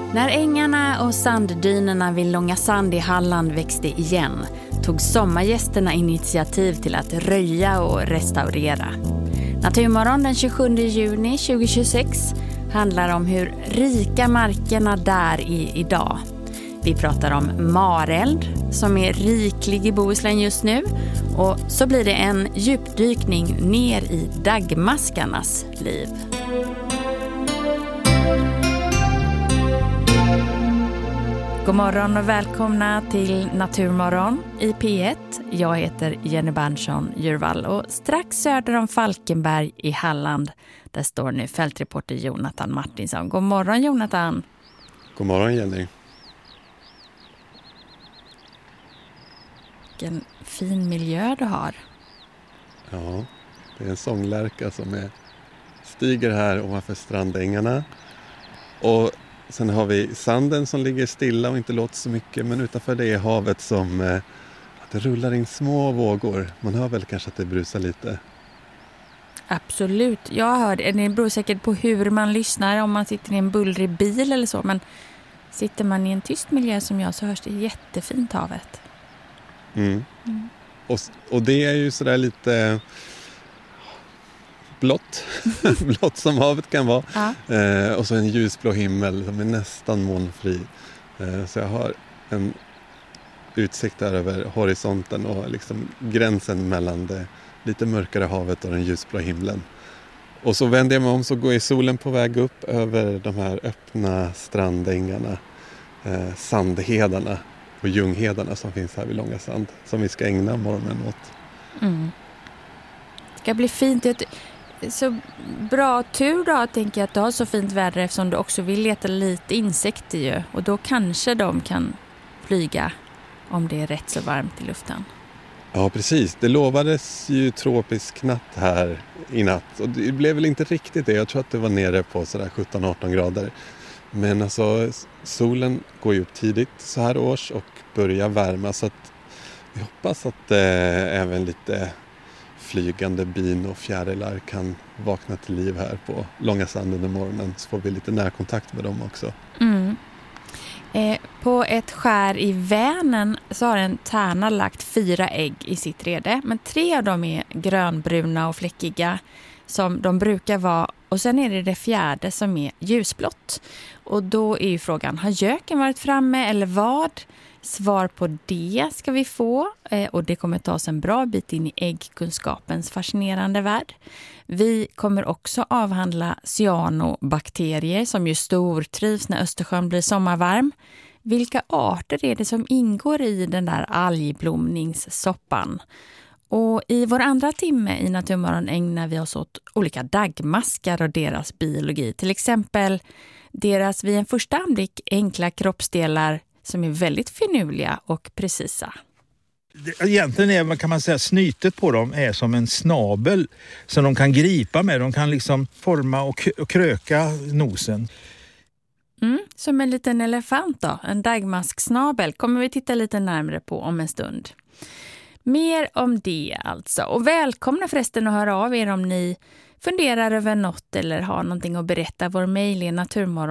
När ängarna och sanddynerna vid Långa Sand i Halland växte igen tog sommargästerna initiativ till att röja och restaurera. Naturmorgon den 27 juni 2026 handlar om hur rika markerna där är idag. Vi pratar om mareld som är riklig i Bohuslän just nu, och så blir det en djupdykning ner i daggmaskarnas liv. God morgon och välkomna till Naturmorgon i P1. Jag heter Jenny Berntsson Djurvall och strax söder om Falkenberg i Halland, där står nu fältreporter Jonathan Martinsson. God morgon Jonathan. God morgon Jenny. Vilken fin miljö du har. Ja, det är en sånglärka som stiger här ovanför strandängarna. Och sen har vi sanden som ligger stilla och inte låter så mycket. Men utanför det är havet som att det rullar in små vågor. Man hör väl kanske att det brusar lite. Absolut, jag hör det. Det beror säkert på hur man lyssnar, om man sitter i en bullrig bil eller så. Men sitter man i en tyst miljö som jag så hörs det jättefint havet. Mm. Och det är ju sådär lite blått. Blått som havet kan vara. Ja. Och så en ljusblå himmel som är nästan molnfri. Så jag har en utsikt där över horisonten och liksom gränsen mellan det lite mörkare havet och den ljusblå himlen. Och så vänder jag mig om, så går solen på väg upp över de här öppna strandängarna, sandhedarna och ljunghedarna som finns här vid Långa Sand, som vi ska ägna morgonen åt. Mm. Det ska bli fint. Så bra tur då, tänker jag, att du har så fint väder, eftersom du också vill leta lite insekter ju. Och då kanske de kan flyga om det är rätt så varmt i luften. Ja, precis. Det lovades ju tropisk natt här i natt. Och det blev väl inte riktigt det. Jag tror att det var nere på sådär 17-18 grader. Men alltså, solen går ju upp tidigt så här års och börjar värma. Så att vi hoppas att även lite flygande bin och fjärilar kan vakna till liv här på Långa Sand under morgonen. Så får vi lite närkontakt med dem också. Mm. På ett skär i Vänern så har en tärna lagt 4 ägg i sitt rede. Men 3 av dem är grönbruna och fläckiga som de brukar vara. Och sen är det 4:e som är ljusblått. Och då är ju frågan, har göken varit framme eller vad? Svar på det ska vi få, och det kommer ta oss en bra bit in i äggkunskapens fascinerande värld. Vi kommer också avhandla cyanobakterier som ju stortrivs när Östersjön blir sommarvarm. Vilka arter är det som ingår i den där algblomningssoppan? Och i vår andra timme i Naturmorgon ägnar vi oss åt olika daggmaskar och deras biologi. Till exempel deras vid en första anblick enkla kroppsdelar som är väldigt finurliga och precisa. Egentligen kan man säga snytet på dem är som en snabel som de kan gripa med. De kan liksom forma och kröka nosen. Som en liten elefant då, en daggmasksnabel, kommer vi titta lite närmare på om en stund. Mer om det alltså. Och välkomna förresten att höra av er om ni funderar över något eller har någonting att berätta. Vår mejl är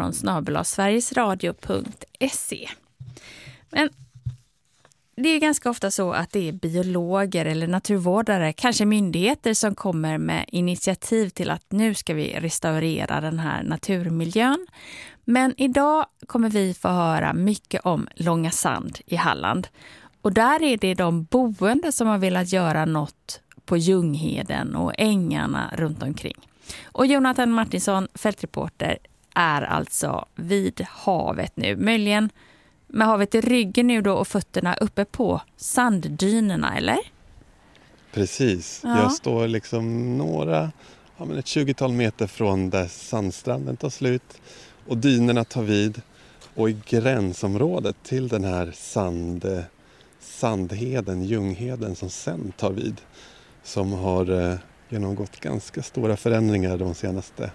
naturmorgon@sverigesradio.se. Men det är ganska ofta så att det är biologer eller naturvårdare, kanske myndigheter, som kommer med initiativ till att nu ska vi restaurera den här naturmiljön. Men idag kommer vi få höra mycket om Långa Sand i Halland. Och där är det de boende som har velat göra något på Ljungheden och ängarna runt omkring. Och Jonathan Martinsson, fältreporter, är alltså vid havet nu. Möjligen med havet i ryggen nu då och fötterna uppe på sanddynerna, eller? Precis. Ja. Jag står liksom ett 20-tal meter från där sandstranden tar slut och dynerna tar vid. Och i gränsområdet till den här sandheden, Ljungheden, som sen tar vid, som har genomgått ganska stora förändringar de senaste,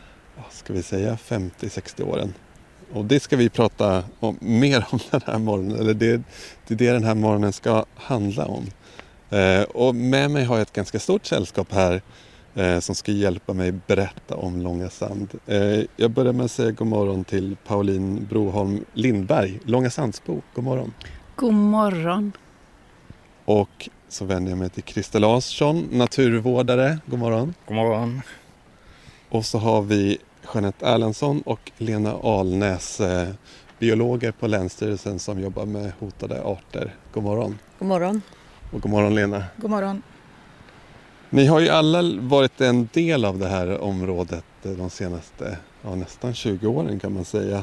50-60 åren. Och det ska vi prata mer om den här morgonen, eller det är det den här morgonen ska handla om. Och med mig har jag ett ganska stort sällskap här. som ska hjälpa mig berätta om Långa Sand. Jag börjar med att säga god morgon till Pauline Broholm Lindberg, Långa Sandsbo. God morgon. God morgon. Och så vänder jag mig till Christer Larsson, naturvårdare. God morgon. God morgon. Och så har vi Jeanette Erlandsson och Lena Alnäs, biologer på Länsstyrelsen som jobbar med hotade arter. God morgon. God morgon. Och god morgon Lena. God morgon. Ni har ju alla varit en del av det här området de senaste nästan 20 åren kan man säga.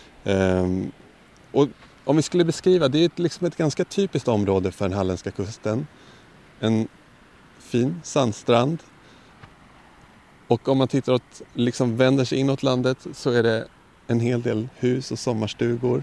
Och om vi skulle beskriva, det är liksom ett ganska typiskt område för den halländska kusten. En fin sandstrand. Och om man tittar åt, liksom vänder sig inåt landet så är det en hel del hus och sommarstugor.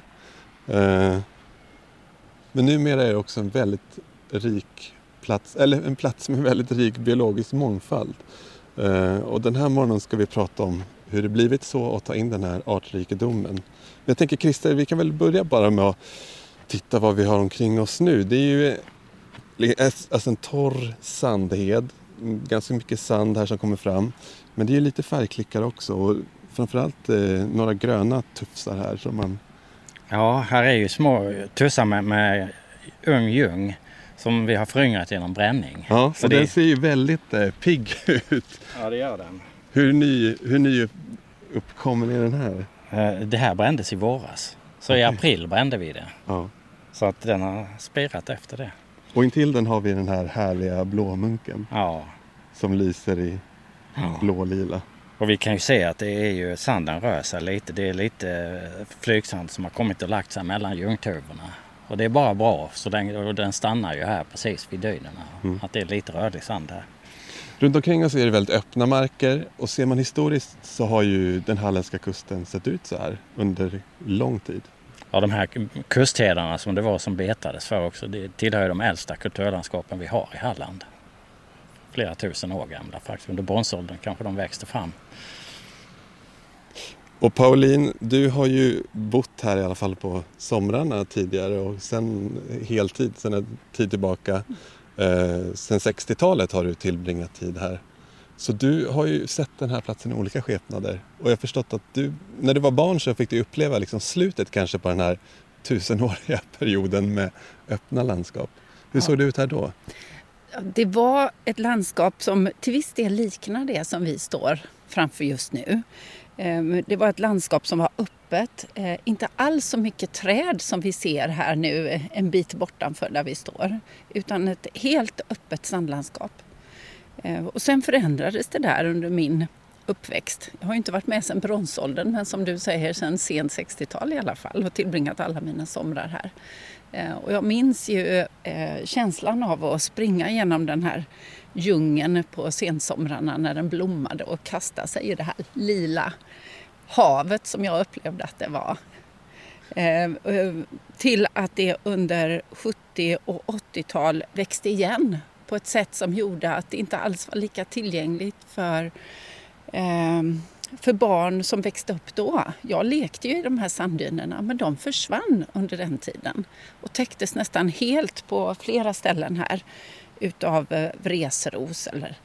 Men numera är det också en väldigt rik plats, eller en plats med väldigt rik biologisk mångfald. Och den här morgonen ska vi prata om hur det blivit så och ta in den här artrikedomen. Men jag tänker Christer, vi kan väl börja bara med att titta vad vi har omkring oss nu. Det är ju alltså en torr sandhed, ganska mycket sand här som kommer fram. Men det är lite färgklickar också och framförallt några gröna tufsar här som man... Ja, här är ju små tussar med ung ljung som vi har föryngrat genom bränning. Ja, så den ser ju väldigt pigg ut. Ja, det gör den. Hur ny uppkommen är den här? Det här brändes i våras. Så i april brände vi det. Ja. Så att den har spirat efter det. Och intill den har vi den här härliga blåmunken. Ja. Som lyser i blålila. Och vi kan ju se att det är ju, sanden rör sig lite. Det är lite flygsand som har kommit och lagt sig mellan ljungtuvorna. Och det är bara bra, så den stannar ju här precis vid dynerna. Att det är lite rödlig sand här. Runt omkring oss är det väldigt öppna marker. Och ser man historiskt så har ju den halländska kusten sett ut så här under lång tid. Ja, de här kusthedarna som det var som betades för också, det tillhör de äldsta kulturlandskapen vi har i Halland. Flera tusen år gamla faktiskt. Under bronsåldern kanske de växte fram. Och Pauline, du har ju bott här i alla fall på somrarna tidigare och sen heltid, sen en tid tillbaka. Sen 60-talet har du tillbringat tid här. Så du har ju sett den här platsen i olika skepnader. Och jag har förstått att du, när du var barn så fick du uppleva liksom slutet kanske på den här 1000-åriga perioden med öppna landskap. Hur såg det ut här då? Det var ett landskap som till viss del liknar det som vi står framför just nu. Det var ett landskap som var öppet, inte alls så mycket träd som vi ser här nu en bit bortanför där vi står, utan ett helt öppet sandlandskap. Och sen förändrades det där under min uppväxt. Jag har ju inte varit med sedan bronsåldern, men som du säger sedan sent 60-tal i alla fall och tillbringat alla mina somrar här. Och jag minns ju känslan av att springa genom den här djungeln på sensomrarna när den blommade och kasta sig i det här lila havet som jag upplevde att det var. Till att det under 70- och 80-tal växte igen på ett sätt som gjorde att det inte alls var lika tillgängligt för barn som växte upp då. Jag lekte ju i de här sanddynerna, men de försvann under den tiden och täcktes nästan helt på flera ställen här utav vresros eller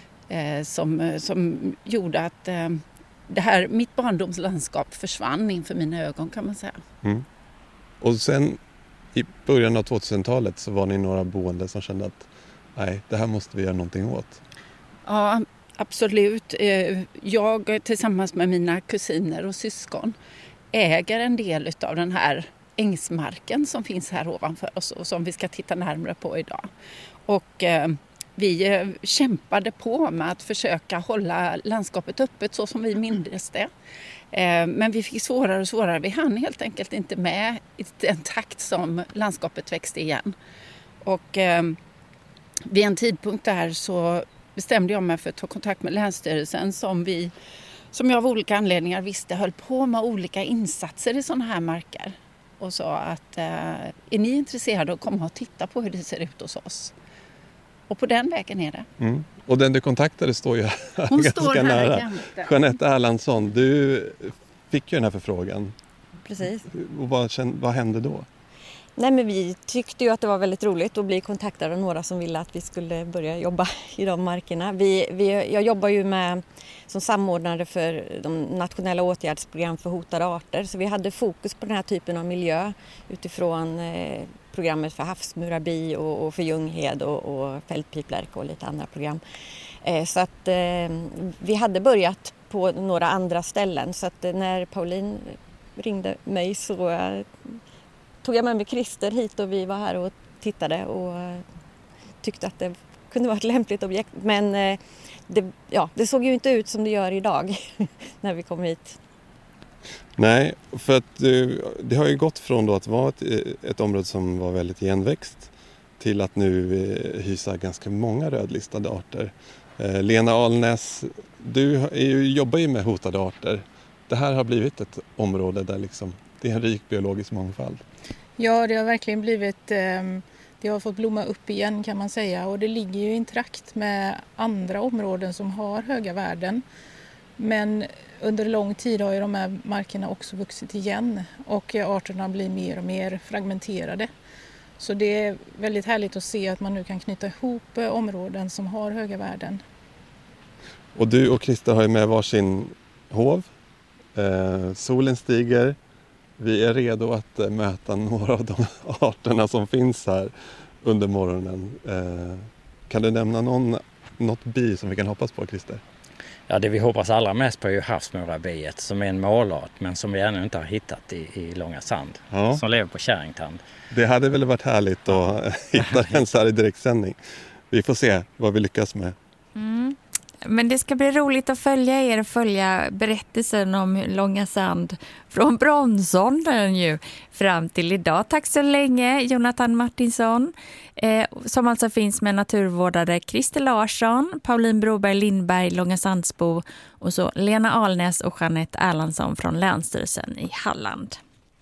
som gjorde att det här, mitt barndomslandskap försvann inför mina ögon kan man säga. Mm. Och sen i början av 2000-talet så var ni några boende som kände att nej, det här måste vi göra någonting åt. Ja, absolut. Jag tillsammans med mina kusiner och syskon äger en del av den här ängsmarken som finns här ovanför oss och som vi ska titta närmare på idag. Och vi kämpade på med att försöka hålla landskapet öppet så som vi mindes det. Men vi fick svårare och svårare. Vi hann helt enkelt inte med i den takt som landskapet växte igen. Och vid en tidpunkt där så bestämde jag mig för att ta kontakt med Länsstyrelsen som jag av olika anledningar visste höll på med olika insatser i sådana här marker. Och sa att är ni intresserade att komma och titta på hur det ser ut hos oss? Och på den vägen är det. Mm. Och den du kontaktade står ju Hon ganska står här nära. jämte. Jeanette Erlandsson, du fick ju den här förfrågan. Precis. Och vad hände då? Nej, men vi tyckte ju att det var väldigt roligt att bli kontaktade av några som ville att vi skulle börja jobba i de markerna. Jag jobbar ju som samordnare för de nationella åtgärdsprogram för hotade arter, så vi hade fokus på den här typen av miljö utifrån programmet för havsmurabi och för ljunghed och fältpiplärka och lite andra program. Så att vi hade börjat på några andra ställen, så att när Pauline ringde mig så tog jag med mig Christer hit och vi var här och tittade och tyckte att det kunde vara ett lämpligt objekt. Men det såg ju inte ut som det gör idag när vi kom hit. Nej, för att det har ju gått från då att vara ett område som var väldigt igenväxt till att nu hysa ganska många rödlistade arter. Lena Alnäs, du jobbar ju med hotade arter. Det här har blivit ett område där liksom, det är en rik biologisk mångfald. Ja, det har verkligen blivit, det har fått blomma upp igen kan man säga, och det ligger ju i trakt med andra områden som har höga värden. Men under lång tid har ju de här markerna också vuxit igen och arterna blir mer och mer fragmenterade. Så det är väldigt härligt att se att man nu kan knyta ihop områden som har höga värden. Och du och Christer har ju med varsin hov. Solen stiger. Vi är redo att möta några av de arterna som finns här under morgonen. Kan du nämna något bi som vi kan hoppas på, Christer? Ja, det vi hoppas allra mest på är ju havsmurabiet som är en målart men som vi ännu inte har hittat i Långa Sand. Ja. Som lever på Kärringtand. Det hade väl varit härligt att hitta den så här i direktsändning. Vi får se vad vi lyckas med. Mm. Men det ska bli roligt att följa er och följa berättelsen om Långa Sand från bronsåldern ju fram till idag. Tack så länge Jonathan Martinsson som alltså finns med naturvårdare Christer Larsson, Pauline Broberg Lindberg, Långa Sandsbo och så Lena Alnäs och Jeanette Erlandsson från Länsstyrelsen i Halland.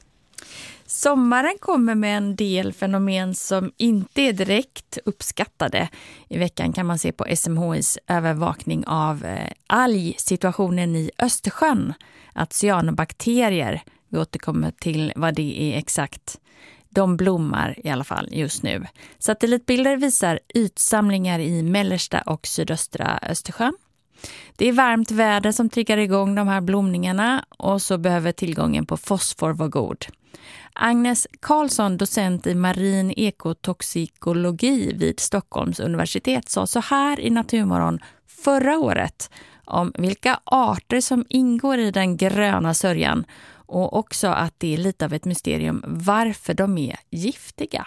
Sommaren kommer med en del fenomen som inte är direkt uppskattade. I veckan kan man se på SMHIs övervakning av algsituationen i Östersjön. Att cyanobakterier, vi återkommer till vad det är exakt, de blommar i alla fall just nu. Satellitbilder visar ytsamlingar i mellersta och sydöstra Östersjön. Det är varmt väder som triggar igång de här blomningarna och så behöver tillgången på fosfor vara god. Agnes Karlsson, docent i marin ekotoxikologi vid Stockholms universitet, sa så här i Naturmorgon förra året om vilka arter som ingår i den gröna sörjan och också att det är lite av ett mysterium varför de är giftiga.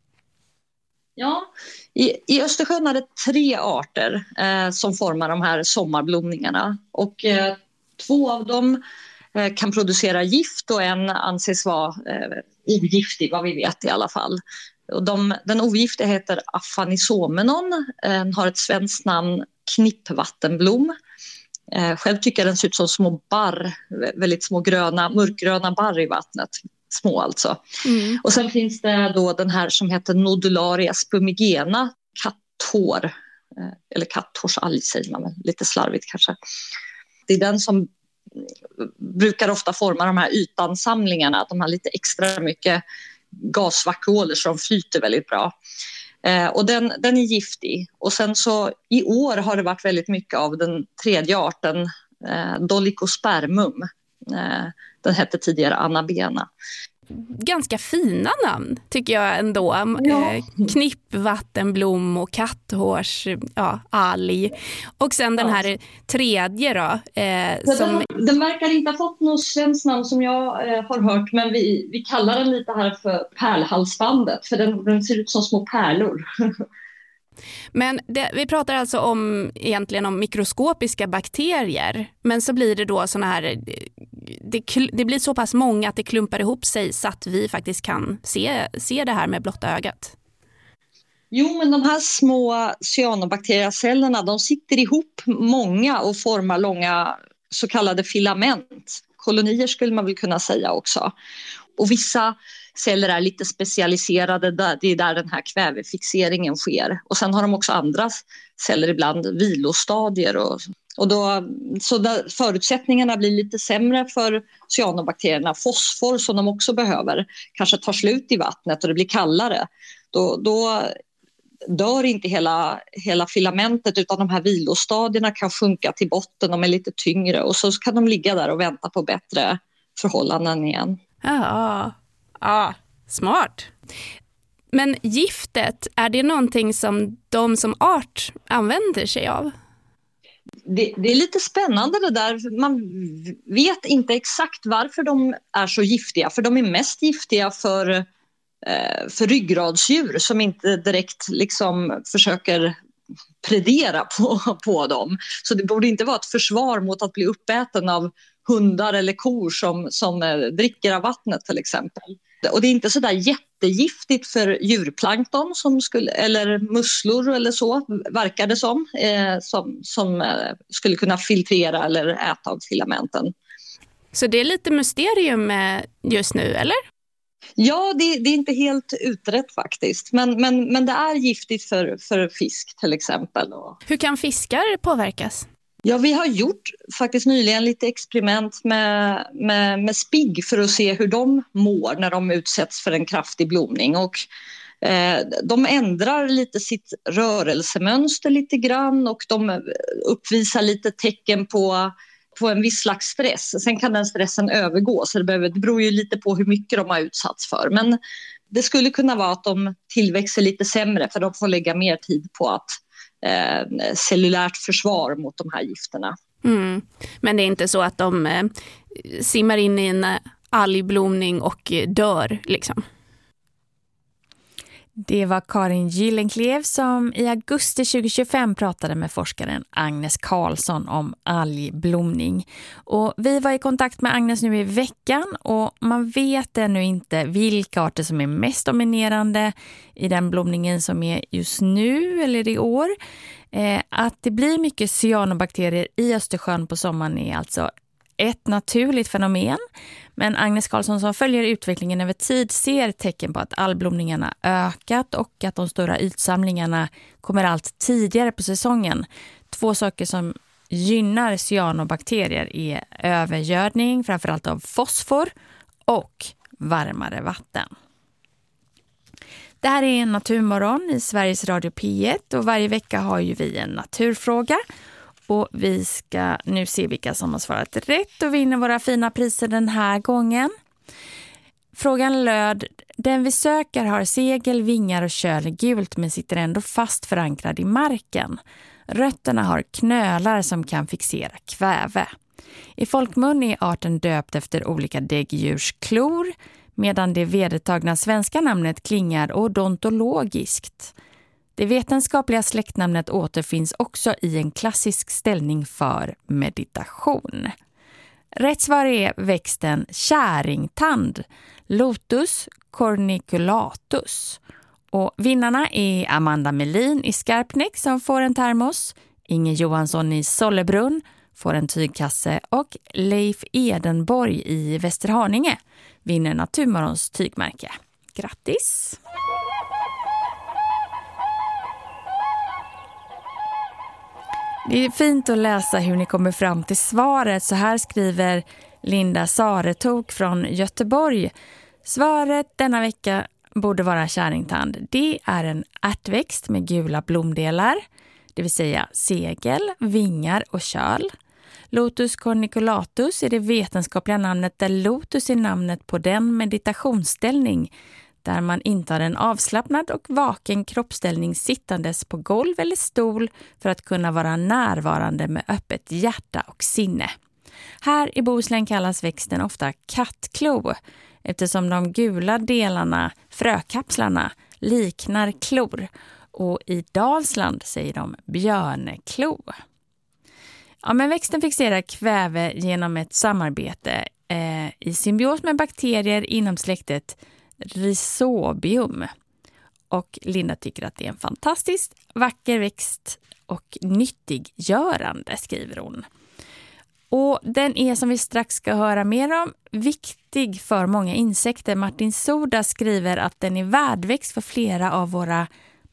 Ja, i Östersjön är det 3 arter som formar de här sommarblomningarna och 2 av dem kan producera gift och en anses vara ogiftig, vad vi vet i alla fall. Och den ogiftiga heter Afanisomenon, har ett svenskt namn knippvattenblom. Själv tycker jag den ser ut som små barr, väldigt små mörkgröna barr i vattnet. Små alltså. Mm. Och sen finns det då den här som heter Nodularia spumigena, katthår, eller katthårsalg säger man, lite slarvigt kanske. Det är den som brukar ofta forma de här ytansamlingarna, att de har lite extra mycket gasvakuoler som flyter väldigt bra. Och den är giftig. Och sen så i år har det varit väldigt mycket av den 3:e arten, Dolichospermum. Den hette tidigare Anabena. Ganska fina namn tycker jag ändå. Ja. Knippvattenblom och katthårsalg. Och sen den här 3:e då. Den verkar inte ha fått något svenskt namn som jag har hört. Men vi kallar den lite här för pärlhalsbandet. För den ser ut som små pärlor. Men vi pratar alltså egentligen om mikroskopiska bakterier. Men så blir det då såna här... Det blir så pass många att det klumpar ihop sig så att vi faktiskt kan se det här med blotta ögat. Jo, men de här små cyanobakteriecellerna, de sitter ihop många och formar långa så kallade filament. Kolonier skulle man väl kunna säga också. Och vissa celler är lite specialiserade, det är där den här kvävefixeringen sker. Och sen har de också andra celler ibland, vilostadier och Och förutsättningarna blir lite sämre för cyanobakterierna. Fosfor som de också behöver kanske tar slut i vattnet och det blir kallare. Då dör inte hela filamentet, utan de här vilostadierna kan sjunka till botten. De är lite tyngre och så kan de ligga där och vänta på bättre förhållanden igen. Ja, smart. Men giftet, är det någonting som de som art använder sig av? Det är lite spännande det där. Man vet inte exakt varför de är så giftiga. För de är mest giftiga för ryggradsdjur som inte direkt liksom försöker predera på dem. Så det borde inte vara ett försvar mot att bli uppäten av hundar eller kor som dricker av vattnet till exempel. Och det är inte så där jättegiftigt för djurplankton eller musslor eller så, verkar det som skulle kunna filtrera eller äta av filamenten. Så det är lite mysterium just nu, eller? Ja, det är inte helt utrett faktiskt. Men det är giftigt för fisk till exempel. Hur kan fiskar påverkas? Ja, vi har gjort faktiskt nyligen lite experiment med spigg för att se hur de mår när de utsätts för en kraftig blomning. Och de ändrar lite sitt rörelsemönster lite grann och de uppvisar lite tecken på en viss slags stress. Sen kan den stressen övergå, så det beror ju lite på hur mycket de har utsatts för. Men det skulle kunna vara att de tillväxer lite sämre för de får lägga mer tid på att cellulärt försvar mot de här gifterna. Men det är inte så att de simmar in i en algblomning och dör liksom? Det var Karin Gyllenklev som i augusti 2025 pratade med forskaren Agnes Karlsson om algblomning. Och vi var i kontakt med Agnes nu i veckan och man vet ännu inte vilka arter som är mest dominerande i den blomningen som är just nu eller i år. Att det blir mycket cyanobakterier i Östersjön på sommaren är alltså ett naturligt fenomen. Men Agnes Karlsson som följer utvecklingen över tid ser tecken på att algblomningarna ökat och att de stora ytsamlingarna kommer allt tidigare på säsongen. 2 saker som gynnar cyanobakterier är övergödning, framförallt av fosfor, och varmare vatten. Det här är en naturmorgon i Sveriges Radio P1 och varje vecka har ju vi en naturfråga. Och vi ska nu se vilka som har svarat rätt och vinner våra fina priser den här gången. Frågan löd: den vi söker har segel, vingar och köl gult men sitter ändå fast förankrad i marken. Rötterna har knölar som kan fixera kväve. I folkmun är arten döpt efter olika däggdjursklor, medan det vedertagna svenska namnet klingar odontologiskt. Det vetenskapliga släktnamnet återfinns också i en klassisk ställning för meditation. Rätt svar är växten käringtand, Lotus corniculatus. Och vinnarna är Amanda Melin i Skarpnäck som får en termos, Inge Johansson i Sollebrunn får en tygkasse och Leif Edenborg i Västerhaninge vinner Naturmorgons tygmärke. Grattis! Det är fint att läsa hur ni kommer fram till svaret. Så här skriver Linda Saretok från Göteborg. Svaret denna vecka borde vara käringtand. Det är en ärtväxt med gula blomdelar, det vill säga segel, vingar och köl. Lotus corniculatus är det vetenskapliga namnet där lotus är namnet på den meditationsställning där man intar en avslappnad och vaken kroppsställning sittandes på golv eller stol för att kunna vara närvarande med öppet hjärta och sinne. Här i Bohuslän kallas växten ofta kattklo eftersom de gula delarna, frökapslarna, liknar klor, och i Dalsland säger de björneklo. Ja, men växten fixerar kväve genom ett samarbete i symbios med bakterier inom släktet Rhizobium. Och Linda tycker att det är en fantastiskt vacker växt och nyttiggörande, skriver hon. Och den är, som vi strax ska höra mer om, viktig för många insekter. Martin Soda skriver att den är värdväxt för flera av våra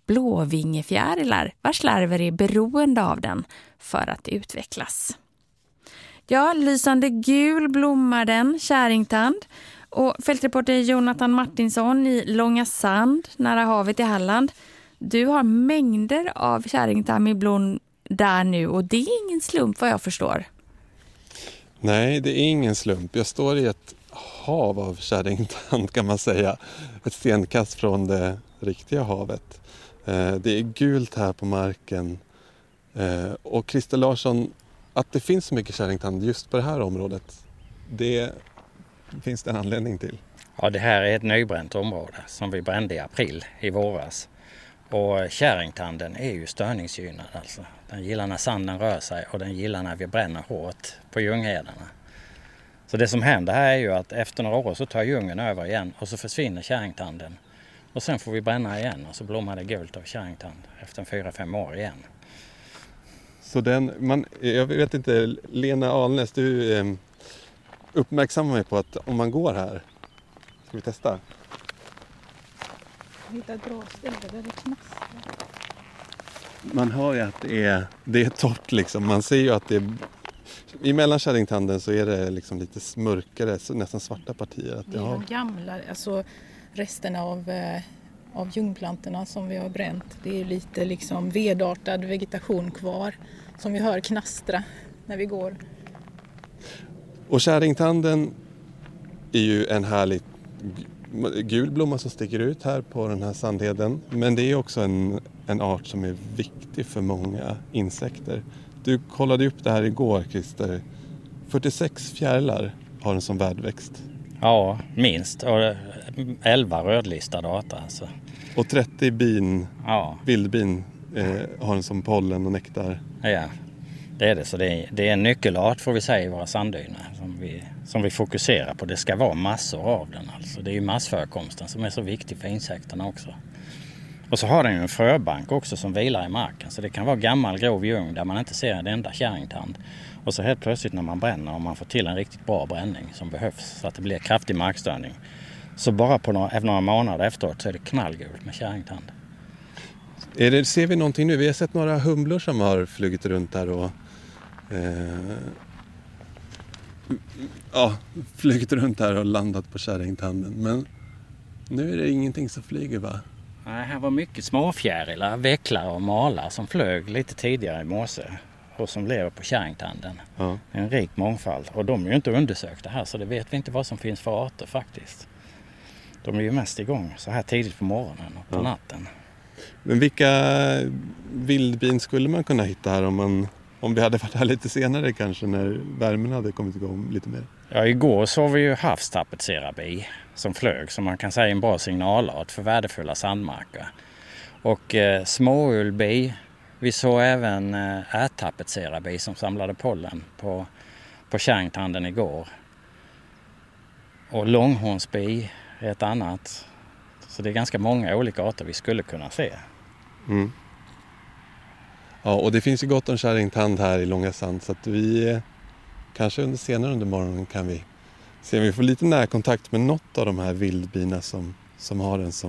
blåvingefjärilar vars larver är beroende av den för att utvecklas. Ja, lysande gul blommar den, käringtand. Och fältreporter Jonathan Martinsson i Långa Sand, nära havet i Halland. Du har mängder av käringtand i blom där nu och det är ingen slump vad jag förstår. Nej, det är ingen slump. Jag står i ett hav av käringtand kan man säga. Ett stenkast från det riktiga havet. Det är gult här på marken. Och Christer Larsson, att det finns så mycket käringtand just på det här området, det finns det en anledning till. Ja, det här är ett nybränt område som vi brände i april i våras. Och käringtanden är ju störningsgynnad alltså. Den gillar när sanden rör sig och den gillar när vi bränner hårt på ljunghedarna. Så det som händer här är ju att efter några år så tar ljungen över igen och så försvinner käringtanden. Och sen får vi bränna igen och så blommar det gult av käringtand efter 4-5 år igen. Så jag vet inte, Lena Alnäs, du uppmärksammar mig på att om man går här, ska vi testa? Hitta ett bra ställe där det knastrar. Man hör ju att det är torrt liksom. Man ser ju att det är, i mellan käringtanden så är det liksom lite mörkare, nästan svarta partier. Att det är de gamla, alltså resterna av ljungplantorna som vi har bränt. Det är lite liksom vedartad vegetation kvar som vi hör knastra när vi går. Och käringtanden är ju en härlig gul blomma som sticker ut här på den här sandheden. Men det är också en art som är viktig för många insekter. Du kollade upp det här igår, Christer. 46 fjärilar har den som värdväxt. Ja, minst. Och 11 rödlistade arter alltså. Och 30 vildbin har den som pollen och nektar. Ja, det är det. Så det är en nyckelart får vi säga i våra sanddyner som vi fokuserar på. Det ska vara massor av den alltså. Det är ju massförekomsten som är så viktig för insekterna också. Och så har den ju en fröbank också som vilar i marken. Så det kan vara gammal grov ljung där man inte ser en enda käringtand. Och så helt plötsligt när man bränner och man får till en riktigt bra bränning som behövs så att det blir kraftig markstörning. Så bara på några månader efteråt så är det knallgult med käringtand. Ser vi någonting nu? Vi har sett några humlor som har flugit runt där och flugit runt här och landat på käringtanden. Men nu är det ingenting som flyger, va? Nej, här var mycket småfjärilar, vecklar och malar som flög lite tidigare i morse och som lever på käringtanden. Ja. En rik mångfald. Och de är ju inte undersökta här så det vet vi inte vad som finns för arter faktiskt. De är ju mest igång så här tidigt på morgonen och på natten. Men vilka vildbin skulle man kunna hitta här om vi hade varit här lite senare kanske när värmen hade kommit igång lite mer? Ja, igår såg vi ju havstapetserarbi som flög som man kan säga en bra signalart för värdefulla sandmarker. Och småullbi, vi såg även ärtapetserarbi som samlade pollen på käringtanden igår. Och långhornsbi är ett annat. Så det är ganska många olika arter vi skulle kunna se. Mm. Ja, och det finns ju gott om käringtand här i Långa Sand så att vi kanske senare under morgonen kan vi se om vi får lite närkontakt med något av de här vildbina som har den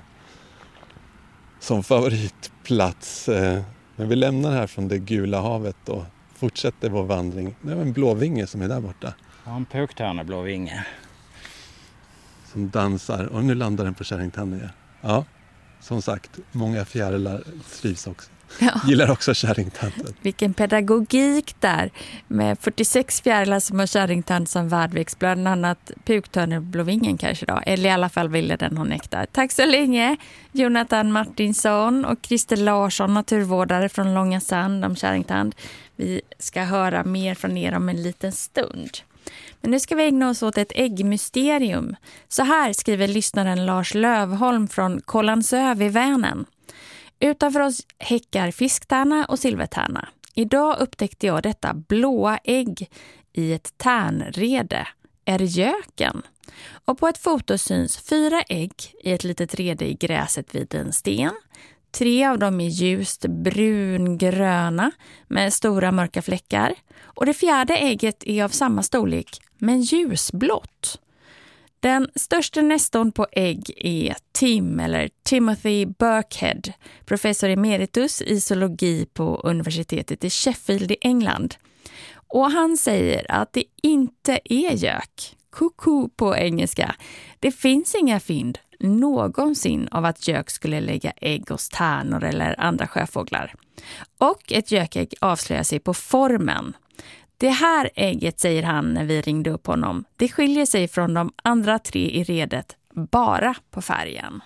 som favoritplats. Men vi lämnar här från det gula havet och fortsätter vår vandring. Det är en blåvinge som är där borta. Ja, en puktörneblåvinge. Som dansar och nu landar den på käringtanden igen. Ja, som sagt, många fjärilar trivs också. Ja. Gillar också käringtanden. Vilken pedagogik där med 46 fjärilar som har käringtand som värdväxt, bland annat puktörneblåvingen kanske då, eller i alla fall ville den ha nektar. Tack så länge Jonathan Martinsson och Christer Larsson, naturvårdare från Långa Sand om käringtand. Vi ska höra mer från er om en liten stund. Men nu ska vi ägna oss åt ett äggmysterium. Så här skriver lyssnaren Lars Lövholm från Kållandsö vid Vänern. Utanför oss häckar fisktärna och silvertärna. Idag upptäckte jag detta blåa ägg i ett tärnrede. Är göken? Och på ett foto syns 4 ägg i ett litet rede i gräset vid en sten. 3 av dem är ljust brungröna med stora mörka fläckar. Och det 4:e ägget är av samma storlek men ljusblått. Den största nestorn på ägg är Tim eller Timothy Birkhead, professor emeritus i zoologi på universitetet i Sheffield i England. Och han säger att det inte är gök, cuckoo på engelska. Det finns inga fynd någonsin av att gök skulle lägga ägg hos tärnor eller andra sjöfåglar. Och ett gökägg avslöjar sig på formen. Det här ägget, säger han när vi ringde upp honom, det skiljer sig från de andra 3 i redet bara på färgen.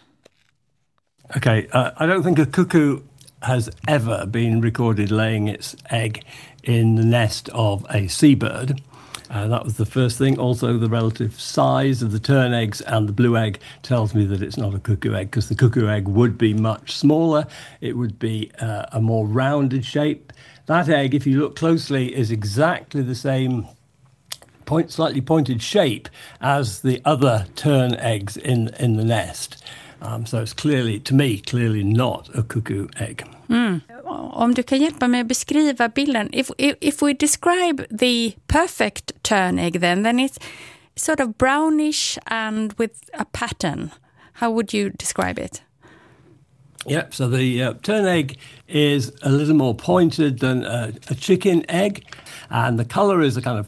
Okay, I don't think a cuckoo has ever been recorded laying its egg in the nest of a seabird. That was the first thing. Also, the relative size of the tern eggs and the blue egg tells me that it's not a cuckoo egg, because the cuckoo egg would be much smaller. It would be a more rounded shape. That egg, if you look closely, is exactly the same slightly pointed shape as the other tern eggs in the nest. So it's clearly not a cuckoo egg. Mm. Om du kan hjälpa mig att beskriva bilden. If we describe the perfect tern egg then it's sort of brownish and with a pattern. How would you describe it? Yeah, so the tern egg is a little more pointed than a chicken egg, and the colour is a kind of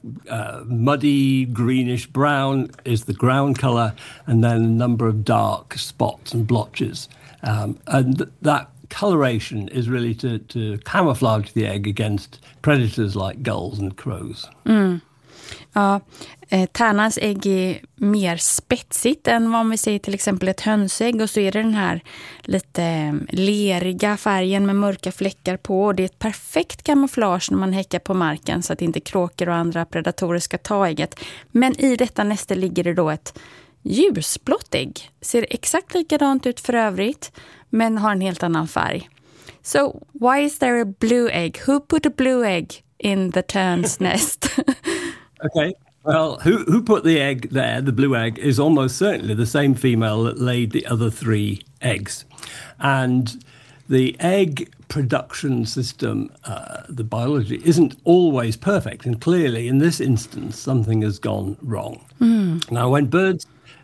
muddy greenish brown is the ground colour, and then a number of dark spots and blotches. And that coloration is really to camouflage the egg against predators like gulls and crows. Mm. Ja, tärnans ägg är mer spetsigt än vad vi säger till exempel ett hönsägg, och så är det den här lite leriga färgen med mörka fläckar på, och det är ett perfekt kamouflage när man häckar på marken så att inte kråkor och andra predatorer ska ta ägget. Men i detta näste ligger det då ett ljusblått ägg. Ser exakt likadant ut för övrigt, men har en helt annan färg. So, why is there a blue egg? Who put a blue egg in the tern's nest? Okay, well, who put the egg there, the blue egg, is almost certainly the same female that laid the other 3 eggs. And the egg production system, the biology, isn't always perfect. And clearly, in this instance, something has gone wrong. Mm. Now, when birds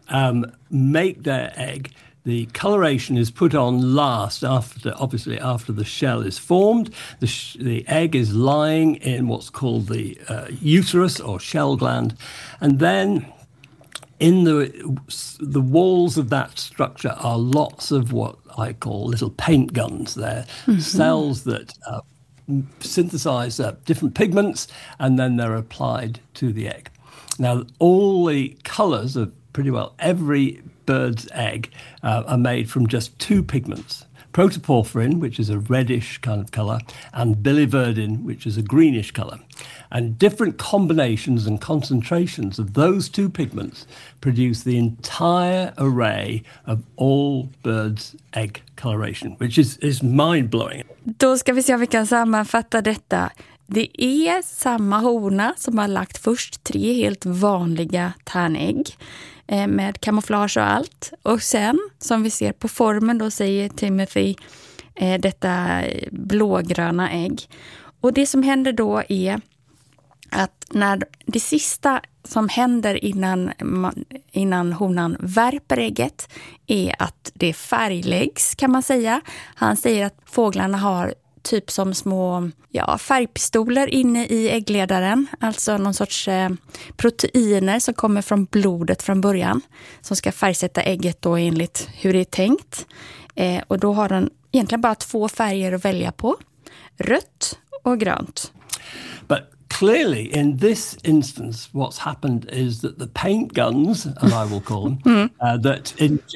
make their egg, the coloration is put on last after the shell is formed. The egg is lying in what's called the uterus or shell gland. And then in the walls of that structure are lots of what I call little paint guns. They're cells that synthesize different pigments, and then they're applied to the egg. Now, all the colours of pretty well every bird's egg are made from just 2 pigments. Protoporphyrin, which is a reddish kind of colour, and biliverdin, which is a greenish colour. And different combinations and concentrations of those 2 pigments produce the entire array of all birds' egg coloration, which is mind-blowing. Då ska vi se om vi kan sammanfatta detta. Det är samma hona som har lagt först 3 helt vanliga tärnägg med kamouflage och allt. Och sen, som vi ser på formen, då säger Timothy detta blågröna ägg. Och det som händer då är att när det sista som händer innan honan värper ägget är att det färgläggs, kan man säga. Han säger att fåglarna har typ som små färgpistoler inne i äggledaren. Alltså någon sorts proteiner som kommer från blodet från början. Som ska färgsätta ägget då enligt hur det är tänkt. Och då har den egentligen bara 2 färger att välja på. Rött och grönt. But clearly in this instance what's happened is that the paint guns, as I will call them, that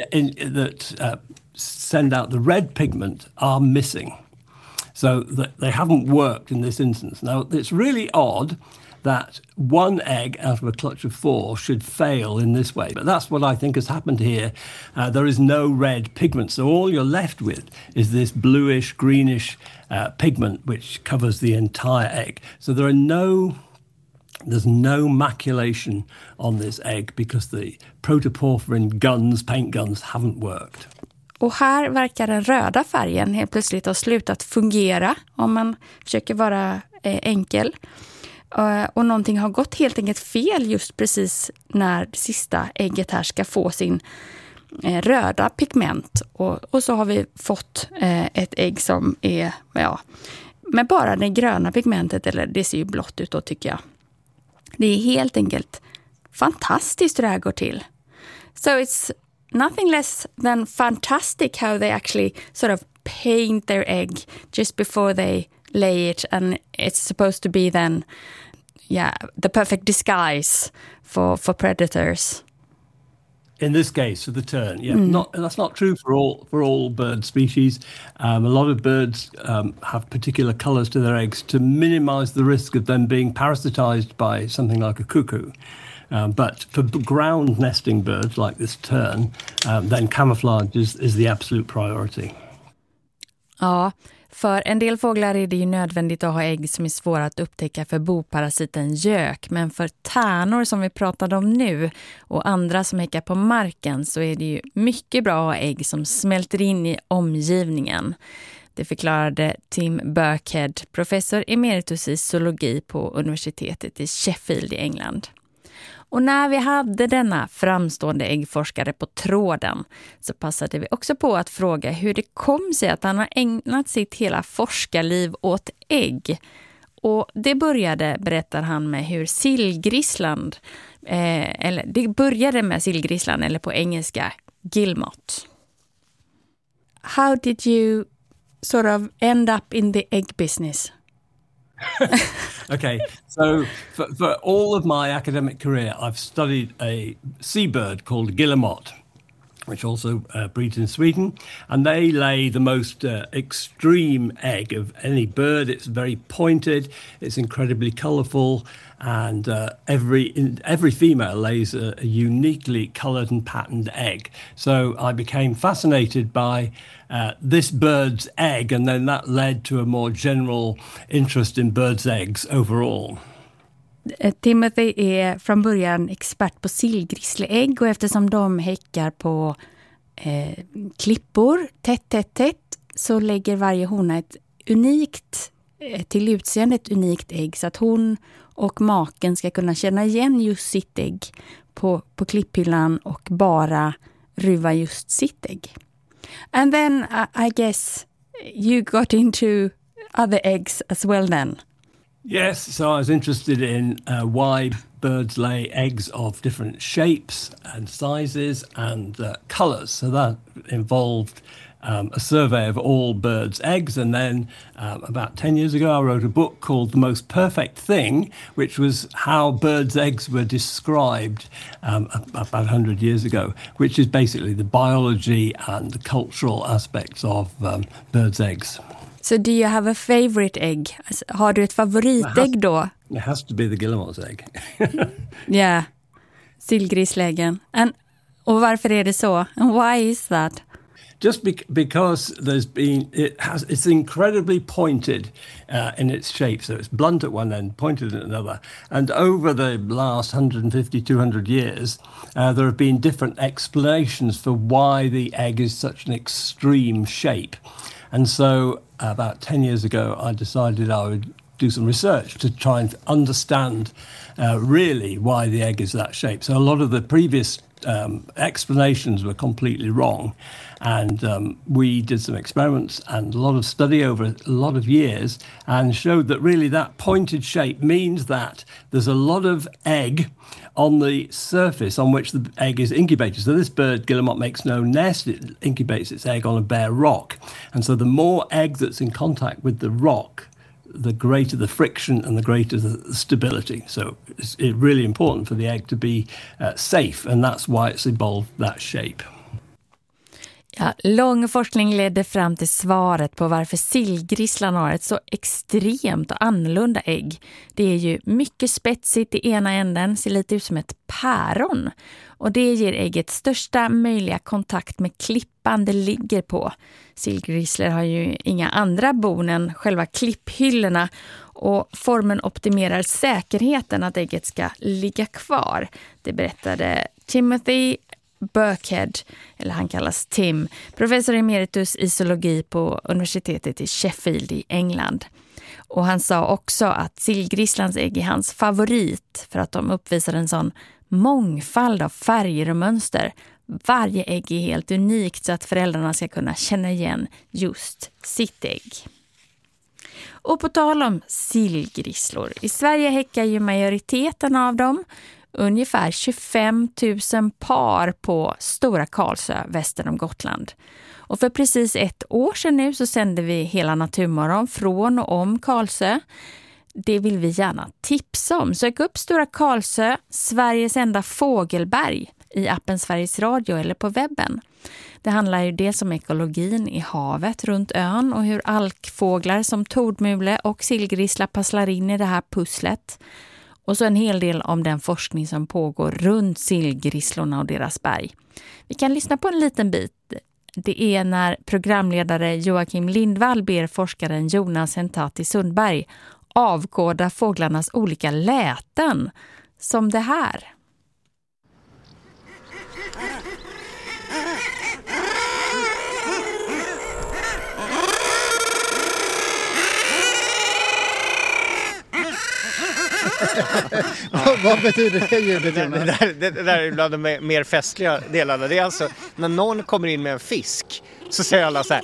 send out the red pigment are missing. So they haven't worked in this instance. Now, it's really odd that 1 egg out of a clutch of 4 should fail in this way. But that's what I think has happened here. There is no red pigment. So all you're left with is this bluish, greenish pigment which covers the entire egg. So there's no maculation on this egg because the protoporphyrin paint guns haven't worked. Och här verkar den röda färgen helt plötsligt ha slutat fungera om man försöker vara enkel. Och någonting har gått helt enkelt fel just precis när det sista ägget här ska få sin röda pigment. Och så har vi fått ett ägg som är med bara det gröna pigmentet, eller det ser ju blått ut då tycker jag. Det är helt enkelt fantastiskt hur det här går till. So it's nothing less than fantastic how they actually sort of paint their egg just before they lay it, and it's supposed to be then the perfect disguise for predators. In this case, for the tern, that's not true for all bird species. A lot of birds have particular colours to their eggs to minimise the risk of them being parasitised by something like a cuckoo. But for ground nesting birds like this tern, then camouflage is the absolute priority. Ja, för en del fåglar är det ju nödvändigt att ha ägg som är svåra att upptäcka för boparasiten gök. Men för tärnor som vi pratade om nu och andra som häckar på marken så är det ju mycket bra att ha ägg som smälter in i omgivningen. Det förklarade Tim Birkhead, professor emeritus i zoologi på universitetet i Sheffield i England. Och när vi hade denna framstående äggforskare på tråden så passade vi också på att fråga hur det kom sig att han har ägnat sitt hela forskarliv åt ägg. Och det började, berättar han, med hur sillgrisslan, eller på engelska guillemot. How did you sort of end up in the egg business? Okay, so for all of my academic career, I've studied a seabird called guillemot, which also breeds in Sweden, and they lay the most extreme egg of any bird. It's very pointed, it's incredibly colourful, and every female lays a uniquely coloured and patterned egg. So I became fascinated by this bird's egg, and then that led to a more general interest in birds' eggs overall. Timothy är från början expert på sillgrissleägg, och eftersom de häckar på klippor tätt så lägger varje hona ett unikt, till utseende ett unikt ägg, så att hon och maken ska kunna känna igen just sitt ägg på klipphyllan och bara ruva just sitt ägg. And then I guess you got into other eggs as well then. Yes, so I was interested in why birds lay eggs of different shapes and sizes and colours. So that involved a survey of all birds' eggs, and then about 10 years ago I wrote a book called The Most Perfect Thing, which was how birds' eggs were described about 100 years ago, which is basically the biology and the cultural aspects of birds' eggs. So do you have a favorite egg? Har du ett favoritägg då? It has to be the guillemot's egg. Yeah, sillgrissläggen. Och varför är det så? And why is that? Just because it's incredibly pointed in its shape. So it's blunt at one end, pointed at another. And over the last 150, 200 years, there have been different explanations for why the egg is such an extreme shape. And so about 10 years ago, I decided I would do some research to try and understand really why the egg is that shape. So a lot of the previous explanations were completely wrong. And we did some experiments and a lot of study over a lot of years and showed that really that pointed shape means that there's a lot of egg on the surface on which the egg is incubated. So this bird, guillemot, makes no nest. It incubates its egg on a bare rock. And so the more egg that's in contact with the rock, the greater the friction and the greater the stability. So it's really important for the egg to be safe, and that's why it's evolved that shape. Ja, lång forskning ledde fram till svaret på varför sillgrisslan har ett så extremt och annorlunda ägg. Det är ju mycket spetsigt i ena änden, ser lite ut som ett päron. Och det ger ägget största möjliga kontakt med klippan det ligger på. Sillgrisslar har ju inga andra bon än själva klipphyllorna, och formen optimerar säkerheten att ägget ska ligga kvar. Det berättade Timothy Birkhead, eller han kallas Tim, professor emeritus i zoologi på universitetet i Sheffield i England. Och han sa också att sillgrisslans ägg är hans favorit för att de uppvisar en sån mångfald av färger och mönster. Varje ägg är helt unikt så att föräldrarna ska kunna känna igen just sitt ägg. Och på tal om sillgrisslor, i Sverige häckar ju majoriteten av dem, ungefär 25 000 par på Stora Karlsö väster om Gotland. Och för precis 1 år sedan nu så sände vi hela Naturmorgon från och om Karlsö. Det vill vi gärna tipsa om. Sök upp Stora Karlsö, Sveriges enda fågelberg i appen Sveriges Radio eller på webben. Det handlar ju dels om ekologin i havet runt ön och hur alkfåglar som tordmule och sillgrissla passlar in i det här pusslet. Och så en hel del om den forskning som pågår runt sillgrisslorna och deras berg. Vi kan lyssna på en liten bit. Det är när programledare Joakim Lindvall ber forskaren Jonas Hentati Sundberg avkoda fåglarnas olika läten, som det här. Vad betyder det ljudet? Det där är bland de mer festliga delarna. Det är alltså när någon kommer in med en fisk så säger alla så här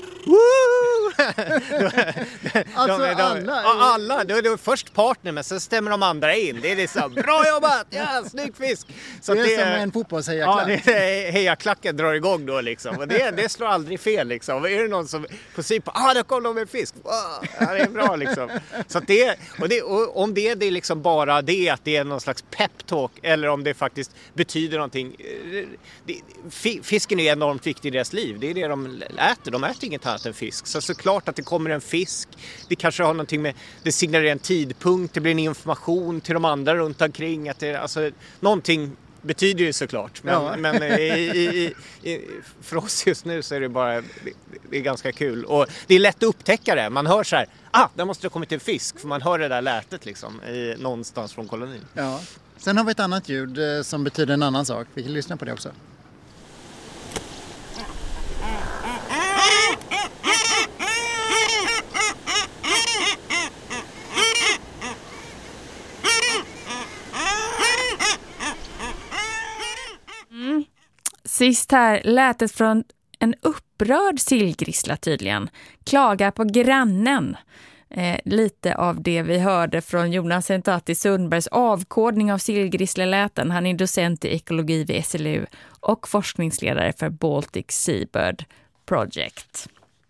alla. Det är först partner men sen stämmer de andra in. Det är liksom bra jobbat, ja, snygg fisk. Så det är som en fotbollshejaklack. Ja, hejaklacken drar igång då liksom. Och det slår aldrig fel liksom. Är det någon som på sig på, där kom de med fisk. Ja, det är bra liksom. Så att och om det är liksom bara det att det är någon slags pep-talk eller om det faktiskt betyder någonting. Fisken är enormt viktig i deras liv. Det är det de äter. De äter inget annat än fisk. Så såklart att det kommer en fisk. Det kanske har någonting med, det signalerar en tidpunkt. Det blir en information till de andra runt omkring. Att det, alltså, någonting betyder ju såklart. Men för oss just nu så är det bara, det är ganska kul. Och det är lätt att upptäcka det. Man hör så här, där måste det ha kommit en fisk. För man hör det där lätet liksom, någonstans från kolonin. Ja. Sen har vi ett annat ljud som betyder en annan sak. Vi kan lyssna på det också. Sist här lätet från en upprörd sillgrissla tydligen. Klagar på grannen. Lite av det vi hörde från Jonas Hentati Sundbergs avkodning av sillgrissleläten. Han är docent i ekologi vid SLU och forskningsledare för Baltic Seabird Project.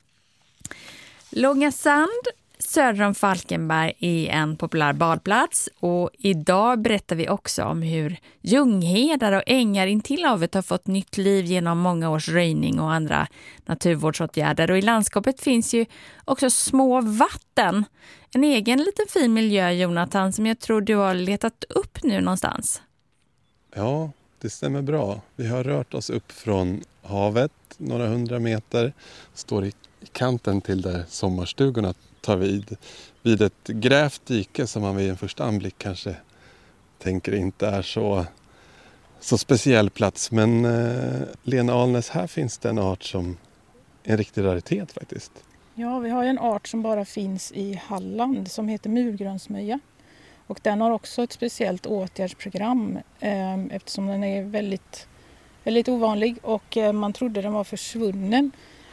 Långa Sand söder om Falkenberg är en populär badplats och idag berättar vi också om hur ljunghedar och ängar intill havet har fått nytt liv genom många års röjning och andra naturvårdsåtgärder. Och i landskapet finns ju också små vatten. En egen liten fin miljö, Jonathan, som jag tror du har letat upp nu någonstans. Ja, det stämmer bra. Vi har rört oss upp från havet några 100 meter, står i kanten till där sommarstugorna tar vid ett grävt dike som man vid en första anblick kanske tänker inte är så speciell plats. Men Lena Alnäs, här finns det en art som är en riktig raritet faktiskt. Ja, vi har en art som bara finns i Halland som heter murgrönsmöja. Och den har också ett speciellt åtgärdsprogram eftersom den är väldigt, väldigt ovanlig och man trodde den var försvunnen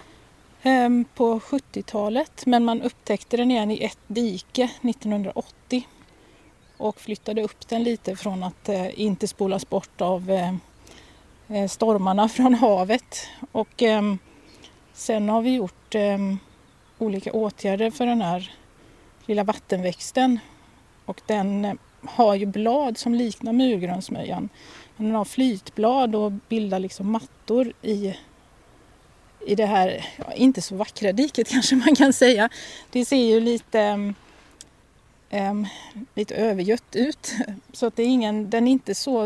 på 70-talet, men man upptäckte den igen i ett dike 1980 och flyttade upp den lite från att inte spolas bort av stormarna från havet. Och sen har vi gjort olika åtgärder för den här lilla vattenväxten och den har ju blad som liknar murgrönsmöjan. Den har flytblad och bildar liksom mattor i det här, inte så vackra diket kanske man kan säga. Det ser ju lite övergött ut. Så att den är inte så...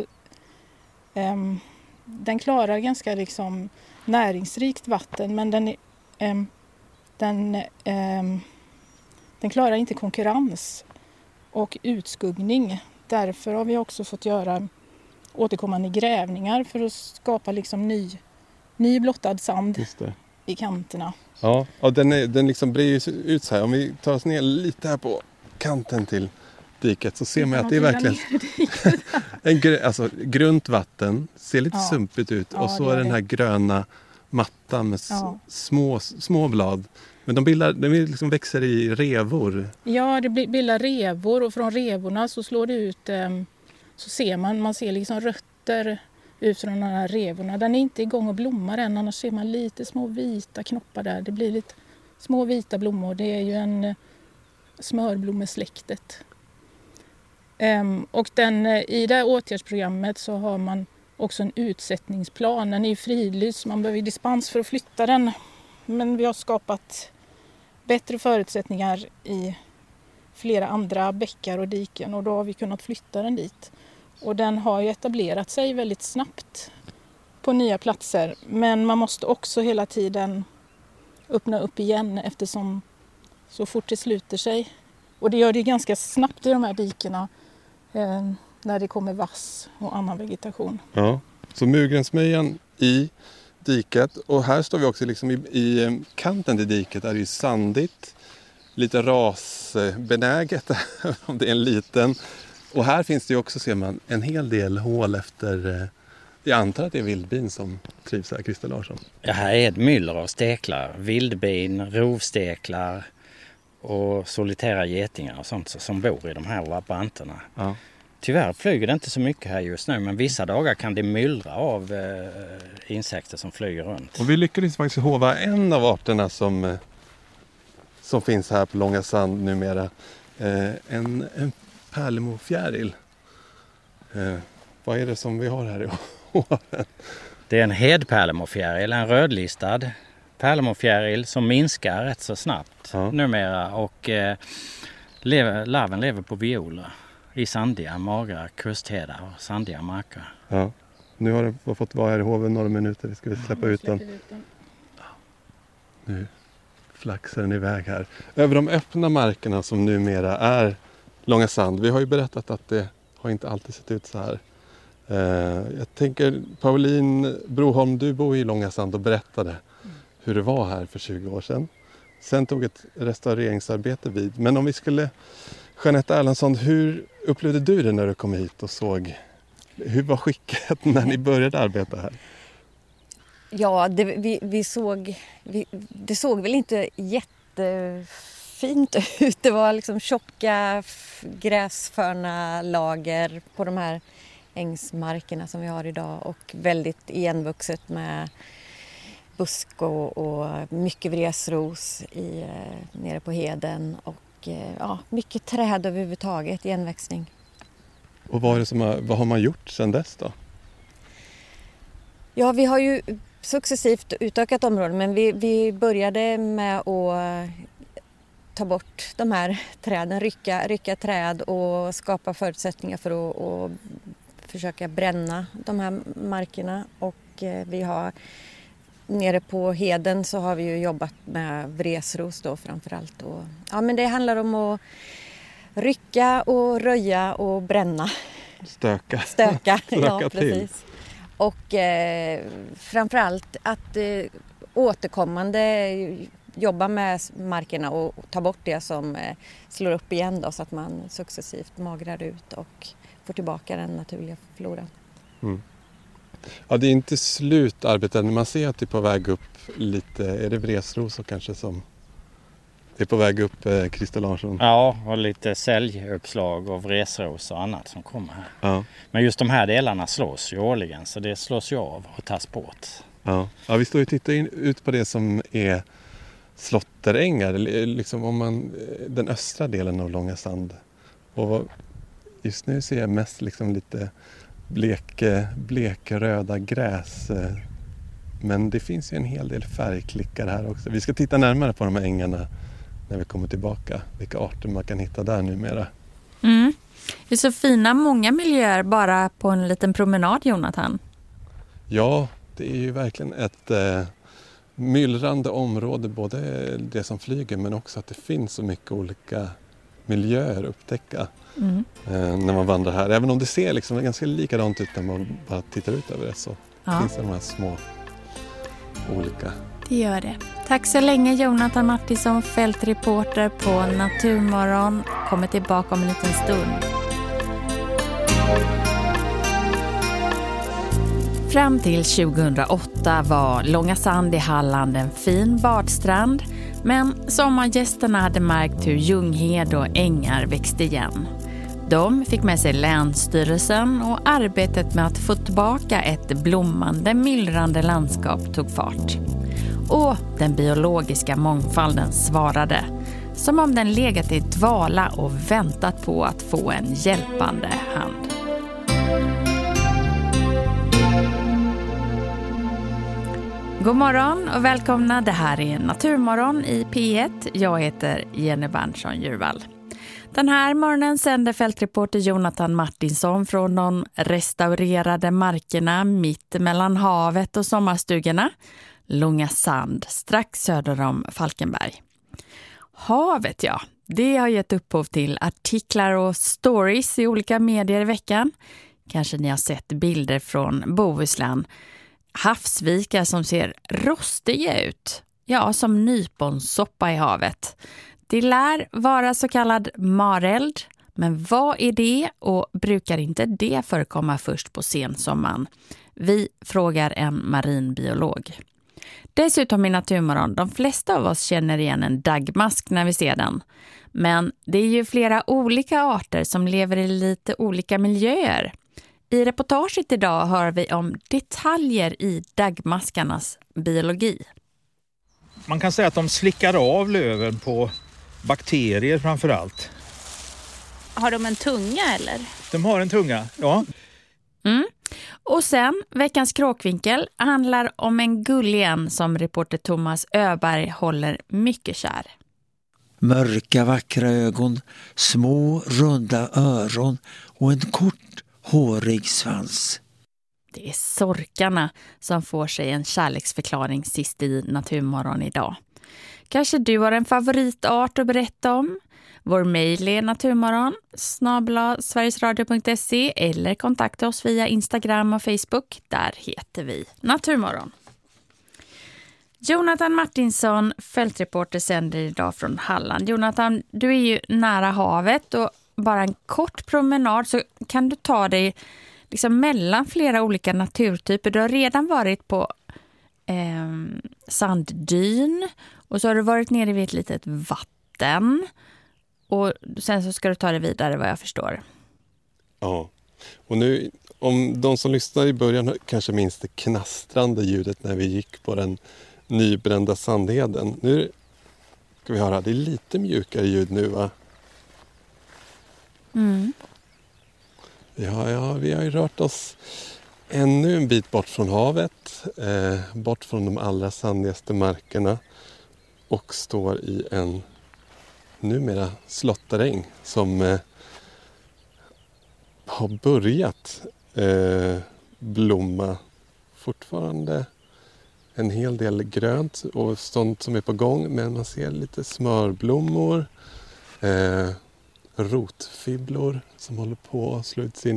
den klarar ganska liksom näringsrikt vatten men den klarar inte konkurrens och utskuggning. Därför har vi också fått göra återkommande grävningar för att skapa liksom ny blottad sand i kanterna. Ja, och den liksom brer ut så här. Om vi tar oss ner lite här på kanten till diket så ser man att det är verkligen alltså grunt vatten, ser lite sumpigt ut och så är den här gröna mattan med små blad. Men de liksom växer i revor. Ja, det bildar revor och från revorna så slår det ut, så ser man ser liksom rötter ut från de här revorna. Den är inte igång och blommar än, annars ser man lite små vita knoppar där. Det blir lite små vita blommor, det är ju en smörblomesläktet. Och i det här åtgärdsprogrammet så har man också en utsättningsplan. Den är ju fridlyst, man behöver dispens för att flytta den. Men vi har skapat bättre förutsättningar i flera andra bäckar och diken och då har vi kunnat flytta den dit. Och den har ju etablerat sig väldigt snabbt på nya platser. Men man måste också hela tiden öppna upp igen eftersom så fort det sluter sig. Och det gör det ganska snabbt i de här dikena när det kommer vass och annan vegetation. Ja, så murgrensmöjan i diket och här står vi också liksom i kanten till diket är det ju sandigt, lite rasbenäget om det är en liten. Och här finns det ju också, ser man, en hel del hål efter, jag antar att det är vildbin som trivs här, Christer Larsson. Ja, här är ett myller av steklar, vildbin, rovsteklar och solitära getingar och sånt som bor i de här branterna. Ja. Tyvärr flyger det inte så mycket här just nu, men vissa dagar kan det myllra av insekter som flyger runt. Och vi lyckades faktiskt hova en av arterna som finns här på Långa Sand numera. En pärlemorfjäril. Vad är det som vi har här i hoven? Det är en hedpärlemorfjäril, en rödlistad pärlemorfjäril som minskar rätt så snabbt numera och larven lever på violer i sandiga, magra kusthedar och sandiga marker. Ja, nu har den fått vara här i hoven några minuter. Vi ska släppa ut den. Nu flaxar den iväg här. Över de öppna markerna som numera är Långa Sand. Vi har ju berättat att det har inte alltid sett ut så här. Jag tänker, Pauline Broholm, du bor i Långa Sand och berättade hur det var här för 20 år sedan. Sen tog ett restaureringsarbete vid. Men om vi skulle, Jeanette Erlandsson, hur upplevde du det när du kom hit och såg, hur var skicket när ni började arbeta här? Ja, det såg väl inte jättefint ut. Det var liksom tjocka gräsförna lager på de här ängsmarkerna som vi har idag och väldigt igenvuxet med busk och mycket vresros nere på heden och mycket träd överhuvudtaget, igenväxning. Och vad har man gjort sedan dess då? Ja, vi har ju successivt utökat området, men vi började med att ta bort de här träden, rycka träd och skapa förutsättningar för att försöka bränna de här markerna. Och vi har nere på heden så har vi ju jobbat med vresros då framförallt. Men det handlar om att rycka och röja och bränna. Stöka. Ja, precis. Och framförallt att återkommande jobba med markerna och ta bort det som slår upp igen då, så att man successivt magrar ut och får tillbaka den naturliga floran. Mm. Ja, det är inte slutarbetet när man ser att det är på väg upp lite, är det vresros och kanske som det är på väg upp, Christer Larsson? Ja, och lite säljuppslag och vresros och annat som kommer här. Ja. Men just de här delarna slås ju årligen, så det slås ju av och tas bort. Ja, vi står och tittar ut på det som är slåtterängar, liksom den östra delen av Långa Sand. Och just nu ser jag mest liksom lite blekröda gräs. Men det finns ju en hel del färgklickar här också. Vi ska titta närmare på de här ängarna när vi kommer tillbaka. Vilka arter man kan hitta där numera. Mm. Det är så fina många miljöer bara på en liten promenad, Jonathan. Ja, det är ju verkligen ett myllrande område. Både det som flyger men också att det finns så mycket olika miljöer att upptäcka när man vandrar här. Även om det ser liksom ganska likadant ut när man bara tittar ut över det, så finns det de här små olika. Det gör det. Tack så länge Jonathan Martinsson, fältreporter på Naturmorgon. Kommer tillbaka om en liten stund. Fram till 2008 var Långa Sand i Halland en fin badstrand. Men sommargästerna hade märkt hur Ljunghed och ängar växte igen. De fick med sig Länsstyrelsen och arbetet med att få tillbaka ett blommande, myllrande landskap tog fart. Och den biologiska mångfalden svarade, som om den legat i dvala och väntat på att få en hjälpande hand. God morgon och välkomna, det här är Naturmorgon i P1. Jag heter Jenny Berntsson-Djurvall. Den här morgonen sänder fältreporter Jonathan Martinsson från de restaurerade markerna mitt mellan havet och sommarstugorna. Långa Sand, strax söder om Falkenberg. Havet, ja, det har gett upphov till artiklar och stories i olika medier i veckan. Kanske ni har sett bilder från Bohuslän. Havsvikar som ser rostiga ut, ja, som nyponsoppa i havet. Det lär vara så kallad mareld, men vad är det och brukar inte det förekomma först på sensommaren? Vi frågar en marinbiolog. Dessutom i Naturmorgon, de flesta av oss känner igen en daggmask när vi ser den. Men det är ju flera olika arter som lever i lite olika miljöer. I reportaget idag hör vi om detaljer i daggmaskarnas biologi. Man kan säga att de slickar av löven på bakterier framför allt. Har de en tunga eller? De har en tunga, ja. Och sen, veckans kråkvinkel handlar om en gullig en som reporter Thomas Öberg håller mycket kär. Mörka vackra ögon, små runda öron och en kort hårig svans. Det är sorkarna som får sig en kärleksförklaring sist i Naturmorgon idag. Kanske du har en favoritart att berätta om? Vår mejl är naturmorgon@sverigesradio.se eller kontakta oss via Instagram och Facebook. Där heter vi Naturmorgon. Jonathan Martinsson, fältreporter, sänder idag från Halland. Jonathan, du är ju nära havet och bara en kort promenad så kan du ta dig liksom mellan flera olika naturtyper. Du har redan varit på sanddyn och så har du varit nere vid ett litet vatten och sen så ska du ta dig vidare vad jag förstår. Ja, och nu om de som lyssnar i början kanske minns det knastrande ljudet när vi gick på den nybrända sandheden. Nu ska vi höra, det är lite mjukare ljud nu, va? Ja, vi har ju rört oss ännu en bit bort från havet, bort från de allra sandigaste markerna och står i en numera slåtteräng som har börjat blomma. Fortfarande en hel del grönt och sånt som är på gång, men man ser lite smörblommor, rotfibblor som håller på att slå ut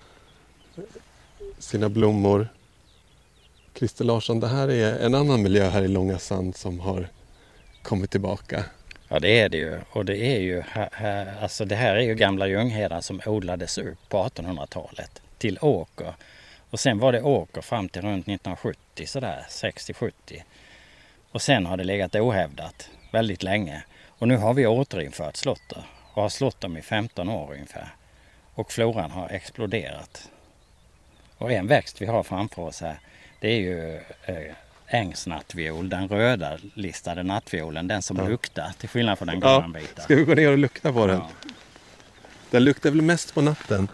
sina blommor. Christer Larsson, det här är en annan miljö här i Långa Sand som har kommit tillbaka. Ja, det är det ju. Och det är ju alltså det här är ju gamla Ljungheden som odlades upp på 1800-talet till åker. Och sen var det åker fram till runt 1970 sådär, 60-70. Och sen har det legat ohävdat väldigt länge. Och nu har vi återinfört slåtter och har slått dem i 15 år ungefär. Och floran har exploderat. Och en växt vi har framför oss här, det är ju ängsnattviol, den röda listade nattviolen, den som luktar till skillnad från den grönvita. Ska vi gå ner och lukta på den? Ja. Den luktar väl mest på natten.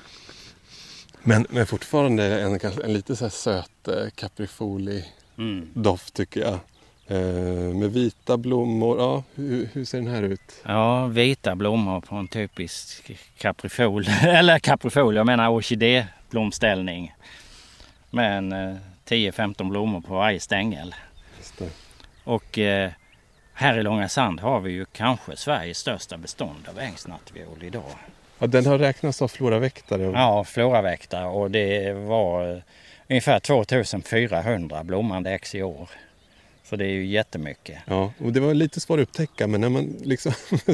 Men fortfarande en lite så här söt kaprifoli-doft tycker jag. Med vita blommor. Ja, hur ser den här ut? Ja, vita blommor på en typisk kaprifol. Eller kaprifol, jag menar orkidéblomställning. Med 10-15 blommor på varje stängel. Just det. Och här i Långa Sand har vi ju kanske Sveriges största bestånd av ängsnattviol idag. Ja, den har räknats av floraväktare. Ja, floraväktare, och det var ungefär 2400 blommande ex i år. Så det är ju jättemycket. Ja, och det var lite svårt att upptäcka, men när man liksom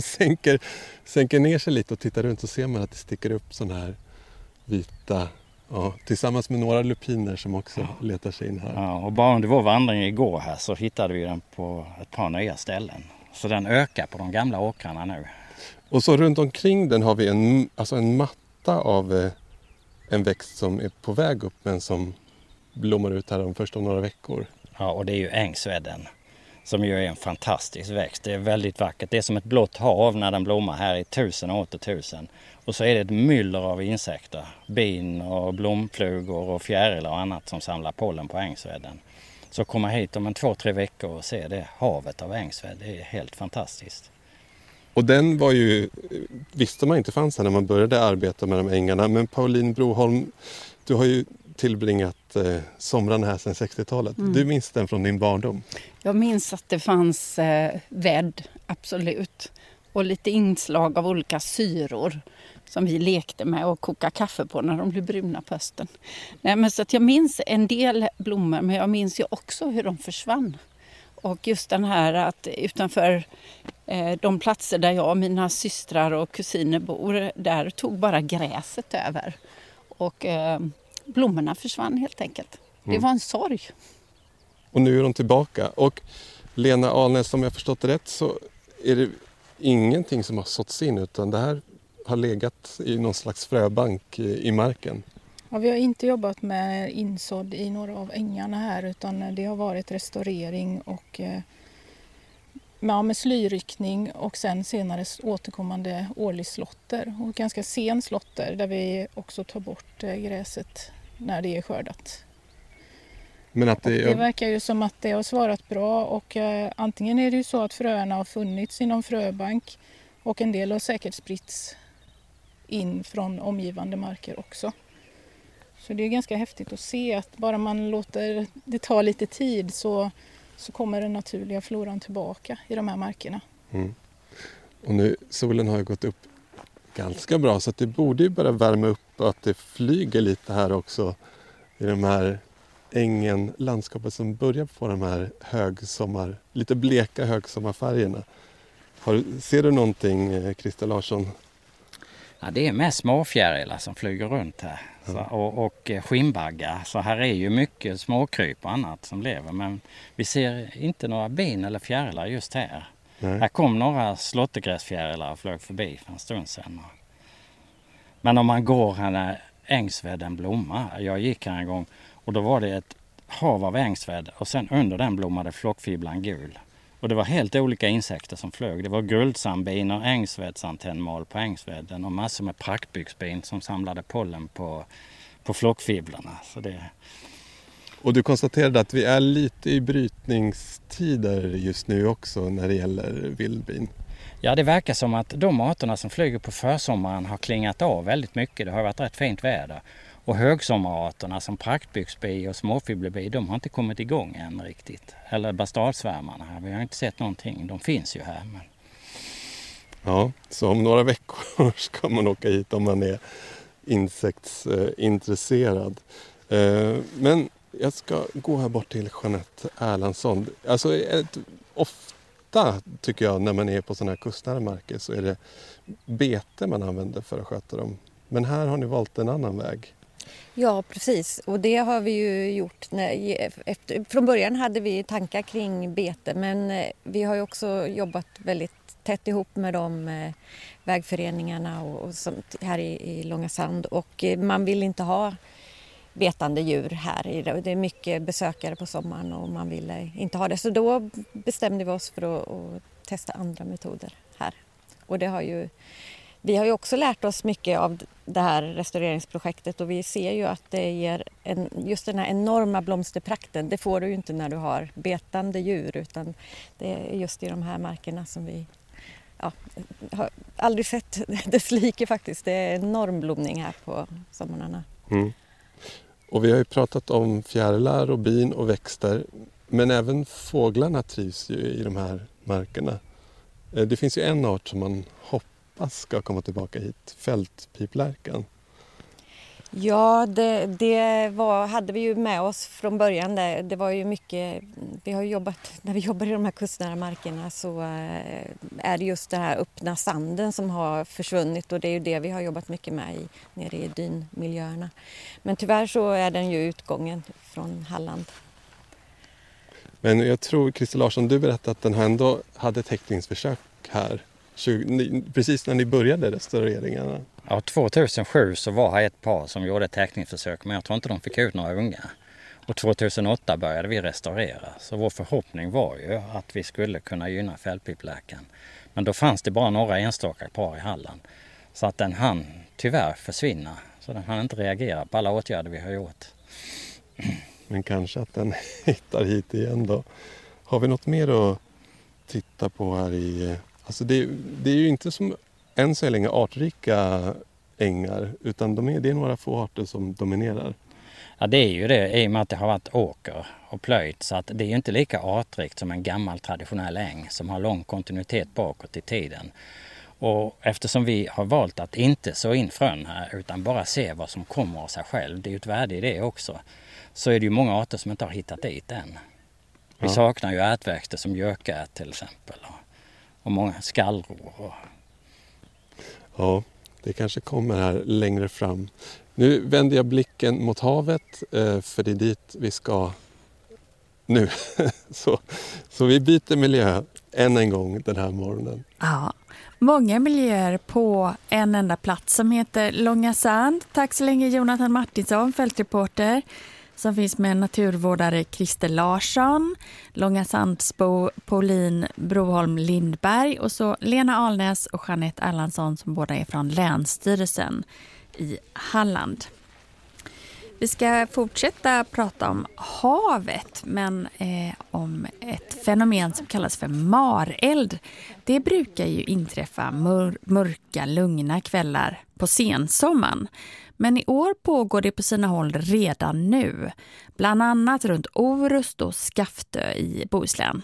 sänker ner sig lite och tittar runt så ser man att det sticker upp sådana här vita, tillsammans med några lupiner som också letar sig in här. Ja, och bara under vår vandring igår här så hittade vi den på ett par nya ställen. Så den ökar på de gamla åkrarna nu. Och så runt omkring den har vi en matta av en växt som är på väg upp men som blommar ut här först om några veckor. Ja, och det är ju ängsvedden som ju är en fantastisk växt. Det är väldigt vackert. Det är som ett blått hav när den blommar här i 1000 och åter 1000. Och så är det ett myller av insekter. Bin och blomflugor och fjärilar och annat som samlar pollen på ängsvedden. Så komma hit om 2-3 veckor och se det havet av ängsved. Det är helt fantastiskt. Och den var ju, visste man inte fanns här när man började arbeta med de ängarna. Men Pauline Broholm, du har ju tillbringat somrarna här sedan 60-talet. Du minns den från din barndom? Jag minns att det fanns vädd, absolut. Och lite inslag av olika syror som vi lekte med och koka kaffe på när de blev bruna på hösten. Nej, men så att jag minns en del blommor, men jag minns ju också hur de försvann. Och just den här att utanför de platser där jag och mina systrar och kusiner bor, där tog bara gräset över. Och blommorna försvann helt enkelt. Det var en sorg. Och nu är de tillbaka. Och Lena Alnäs, om jag förstått det rätt så är det ingenting som har såtts in, utan det här har legat i någon slags fröbank i marken. Ja, vi har inte jobbat med insådd i några av ängarna här, utan det har varit restaurering och med slyryckning och sen senare återkommande årlig slotter. Och ganska sen slotter där vi också tar bort gräset när det är skördat. Men att det verkar ju som att det har svarat bra, och antingen är det ju så att fröerna har funnits inom fröbank och en del har säkert spritts in från omgivande marker också. Så det är ganska häftigt att se att bara man låter det ta lite tid så kommer den naturliga floran tillbaka i de här markerna. Mm. Och nu, solen har ju gått upp ganska bra, så att det borde ju börja värma upp och att det flyger lite här också i de här landskapet som börjar få de här lite bleka högsommarfärgerna. Ser du någonting, Christer Larsson? Ja, det är mest småfjärilar som flyger runt här. Och skinnbaggar. Så här är ju mycket småkryp och annat som lever. Men vi ser inte några bin eller fjärilar just här. Nej. Här kom några slåttergräsfjärilar och flög förbi för en stund sedan. Men om man går här när ängsvedden blommar. Jag gick här en gång och då var det ett hav av ängsved. Och sen under den blommade flockfiblan gul. Och det var helt olika insekter som flög. Det var guldsandbin och ängsvedsantennmal på ängsvedden och massor med praktbyxbin som samlade pollen på flockfiblarna. Så det... Och du konstaterade att vi är lite i brytningstider just nu också när det gäller vildbin. Ja, det verkar som att de arterna som flyger på försommaren har klingat av väldigt mycket. Det har varit rätt fint väder. Och högsommararterna som praktbyxbi och småfibblebi, de har inte kommit igång än riktigt. Eller bastardsvärmarna här, vi har inte sett någonting. De finns ju här. Men... Ja, så om några veckor ska man åka hit om man är insektsintresserad. Men jag ska gå här bort till Jeanette Erlandsson. Alltså ofta tycker jag när man är på sådana här kustnära marker så är det bete man använder för att sköta dem. Men här har ni valt en annan väg. Ja, precis. Och det har vi ju gjort. Från början hade vi tankar kring bete, men vi har ju också jobbat väldigt tätt ihop med de vägföreningarna och här i Långasand. Och man vill inte ha betande djur här. Det är mycket besökare på sommaren och man ville inte ha det. Så då bestämde vi oss för att testa andra metoder här. Och vi har ju också lärt oss mycket av det här restaureringsprojektet och vi ser ju att det ger just den här enorma blomsterprakten. Det får du ju inte när du har betande djur, utan det är just i de här markerna som vi har aldrig sett dess like faktiskt. Det är enorm blomning här på sommarna. Mm. Och vi har ju pratat om fjärilar och bin och växter, men även fåglarna trivs ju i de här markerna. Det finns ju en art som man hoppas ska komma tillbaka hit, fältpiplärkan. Ja, hade vi ju med oss från början. Det var ju mycket, när vi jobbar i de här kustnära markerna så är det just den här öppna sanden som har försvunnit och det är ju det vi har jobbat mycket med nere i dynmiljöerna. Men tyvärr så är den ju utgången från Halland. Men jag tror, Christer Larsson, du berättade att den här ändå hade täckningsförsök här precis när ni började restaureringarna. Ja, 2007 så var här ett par som gjorde täckningsförsök, men jag tror inte de fick ut några unga. Och 2008 började vi restaurera, så vår förhoppning var ju att vi skulle kunna gynna fällpipläkan. Men då fanns det bara några enstaka par i Halland, så att den hann tyvärr försvinna. Så den hann inte reagera på alla åtgärder vi har gjort. Men kanske att den hittar hit igen då. Har vi något mer att titta på här i... Alltså det är ju inte som än så länge artrika ängar, utan det är några få arter som dominerar. Ja, det är ju det, i och med att det har varit åker och plöjt, så att det är ju inte lika artrikt som en gammal traditionell äng som har lång kontinuitet bakåt i tiden. Och eftersom vi har valt att inte så in frön här utan bara se vad som kommer av sig själv, det är ju ett värde i det också, så är det ju många arter som inte har hittat dit än. Vi saknar ju ärtväxter som gökät till exempel och många skallror. Ja, det kanske kommer här längre fram. Nu vänder jag blicken mot havet för det är dit vi ska nu. Så vi byter miljö än en gång den här morgonen. Ja, många miljöer på en enda plats som heter Långa Sand. Tack så länge Jonathan Martinsson, fältreporter, som finns med naturvårdare Christer Larsson, Långa Sandsbo Pauline Broholm Lindberg och så Lena Alnäs och Jeanette Erlandsson som båda är från Länsstyrelsen i Halland. Vi ska fortsätta prata om havet, men om ett fenomen som kallas för mareld. Det brukar ju inträffa mörka, lugna kvällar på sensommaren. Men i år pågår det på sina håll redan nu. Bland annat runt Orust och Skaftö i Bohuslän.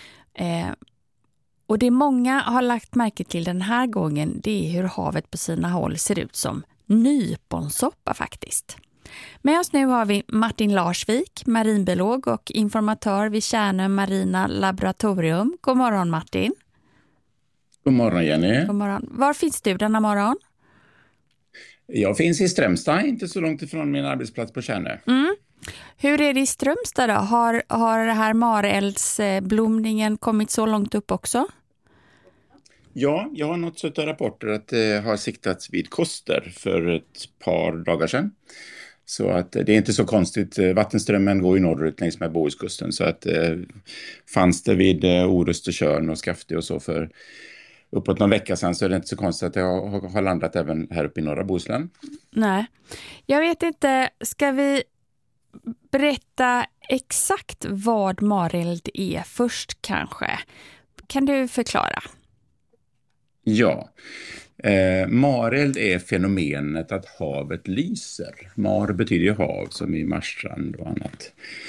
Och det många har lagt märke till den här gången, det är hur havet på sina håll ser ut som nyponsoppa faktiskt. Med oss nu har vi Martin Larsvik, marinbiolog och informatör vid Tjärnö Marina Laboratorium. God morgon Martin. God morgon Jenny. God morgon. Var finns du denna morgon? Jag finns i Strömstad, inte så långt ifrån min arbetsplats på Tjärnö. Hur är det i Strömstad då? Har det här mareldsblomningen kommit så långt upp också? Ja, jag har nått suttit rapporter att det har siktats vid Koster för ett par dagar sedan. Så att det är inte så konstigt. Vattenströmmen går ju norrut längs med Bohuskusten. Så att fanns det vid Orust och Tjörn och Skaftö och så för uppåt någon vecka sedan, så är det inte så konstigt att det har landat även här uppe i norra Bohuslän. Nej, jag vet inte. Ska vi berätta exakt vad mareld är först kanske? Kan du förklara? Ja, mareld är fenomenet att havet lyser. Mar betyder ju hav, som i marstrand och annat.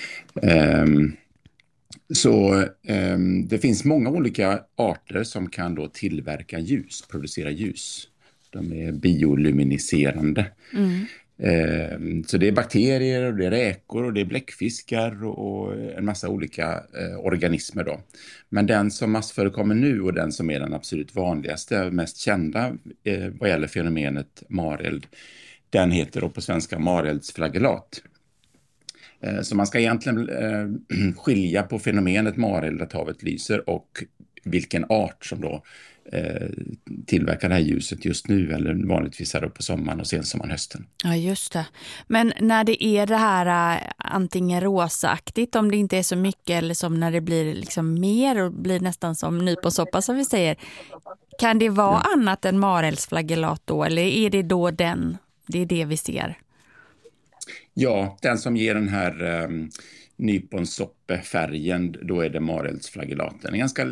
Det finns många olika arter som kan då tillverka ljus, producera ljus. De är bioluminiserande. Så det är bakterier och det är räkor och det är bläckfiskar och en massa olika organismer då. Men den som massförekommer nu och den som är den absolut vanligaste, mest kända vad gäller fenomenet mareld, den heter då på svenska mareldsflagellat. Så man ska egentligen skilja på fenomenet mareld, att havet lyser, och vilken art som då tillverkar det här ljuset just nu eller vanligtvis här på sommaren och sensommaren, hösten. Ja, just det. Men när det är det här antingen rosaaktigt, om det inte är så mycket, eller som när det blir liksom mer och blir nästan som nyponsoppa som vi säger, kan det vara annat än mareldsflagellat då, eller är det då det är det vi ser? Ja, den som ger den här nyponsoppefärgen, då är det mareldsflagellaten. En ganska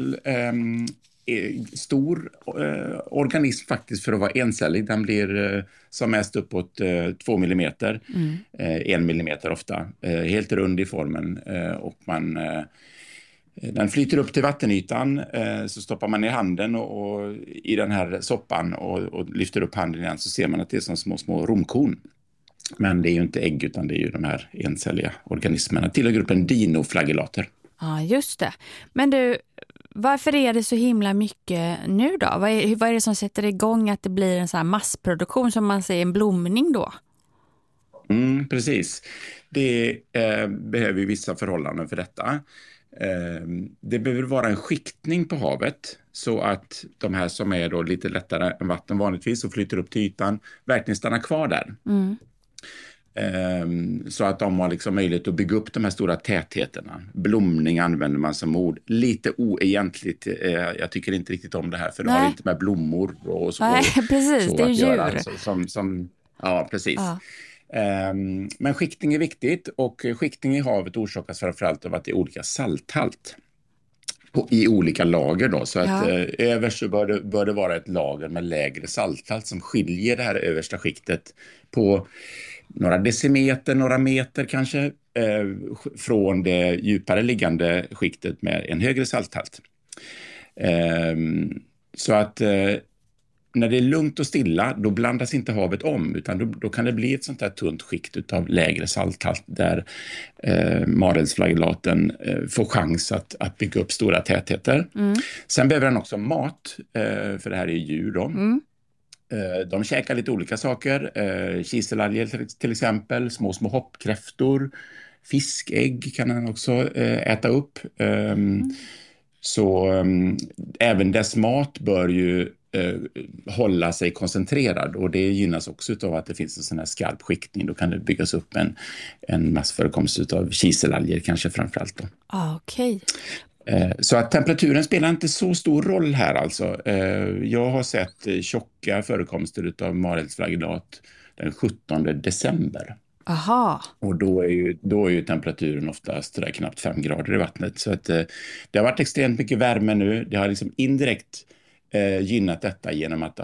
stor organism faktiskt för att vara encellig. Den blir som mest uppåt 2 millimeter, 1 millimeter ofta. Helt rund i formen och den flyter upp till vattenytan, så stoppar man ner handen och i den här soppan och lyfter upp handen igen, så ser man att det är som små romkorn. Men det är ju inte ägg utan det är ju de här encelliga organismerna till gruppen dinoflagellater. Ja, just det. Men du, varför är det så himla mycket nu då? Vad är det som sätter igång att det blir en sån här massproduktion som man säger, en blomning då? Precis. Det behöver ju vissa förhållanden för detta. Det behöver vara en skiktning på havet så att de här som är då lite lättare än vatten vanligtvis och flyter upp till ytan verkligen stannar kvar där. Så att de har liksom möjlighet att bygga upp de här stora tätheterna. Blomning använder man som ord. Lite oegentligt. Jag tycker inte riktigt om det här för det har inte med blommor och så. Nej, precis. Så det är att djur. göra, alltså, ja, precis. Ja. Men skiktning är viktigt och skiktning i havet orsakas framförallt av att det är olika salthalt i olika lager då. Så att överst så bör det vara ett lager med lägre salthalt som skiljer det här översta skiktet på några decimeter, några meter kanske från det djupare liggande skiktet med en högre salthalt. Så att när det är lugnt och stilla då blandas inte havet om utan då kan det bli ett sånt här tunt skikt av lägre salthalt där marelsflagellaten får chans att bygga upp stora tätheter. Sen behöver den också mat för det här är djur då. De käkar lite olika saker, kiselalger till exempel, små hoppkräftor, fiskägg kan den också äta upp. Så även dess mat bör ju hålla sig koncentrerad och det gynnas också av att det finns en sån här skarp skiktning. Då kan det byggas upp en massförekomst av kiselalger kanske framförallt då. Okej. Så att temperaturen spelar inte så stor roll här alltså. Jag har sett tjocka förekomster av marelsflagellat den 17 december. Aha. Och då är ju temperaturen oftast där knappt 5 grader i vattnet. Så att det har varit extremt mycket värme nu. Det har liksom indirekt gynnat detta genom att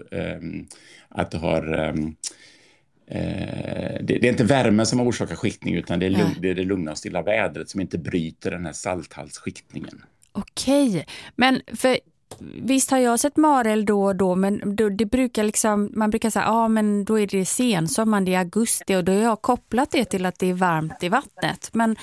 det är inte värmen som har orsakat skiktning utan det är det lugna och stilla vädret som inte bryter den här salthaltsskiktningen. Okej, men för visst har jag sett marel då och då men det brukar liksom, man brukar säga men då är det sensommar, det är augusti och då har jag kopplat det till att det är varmt i vattnet. Men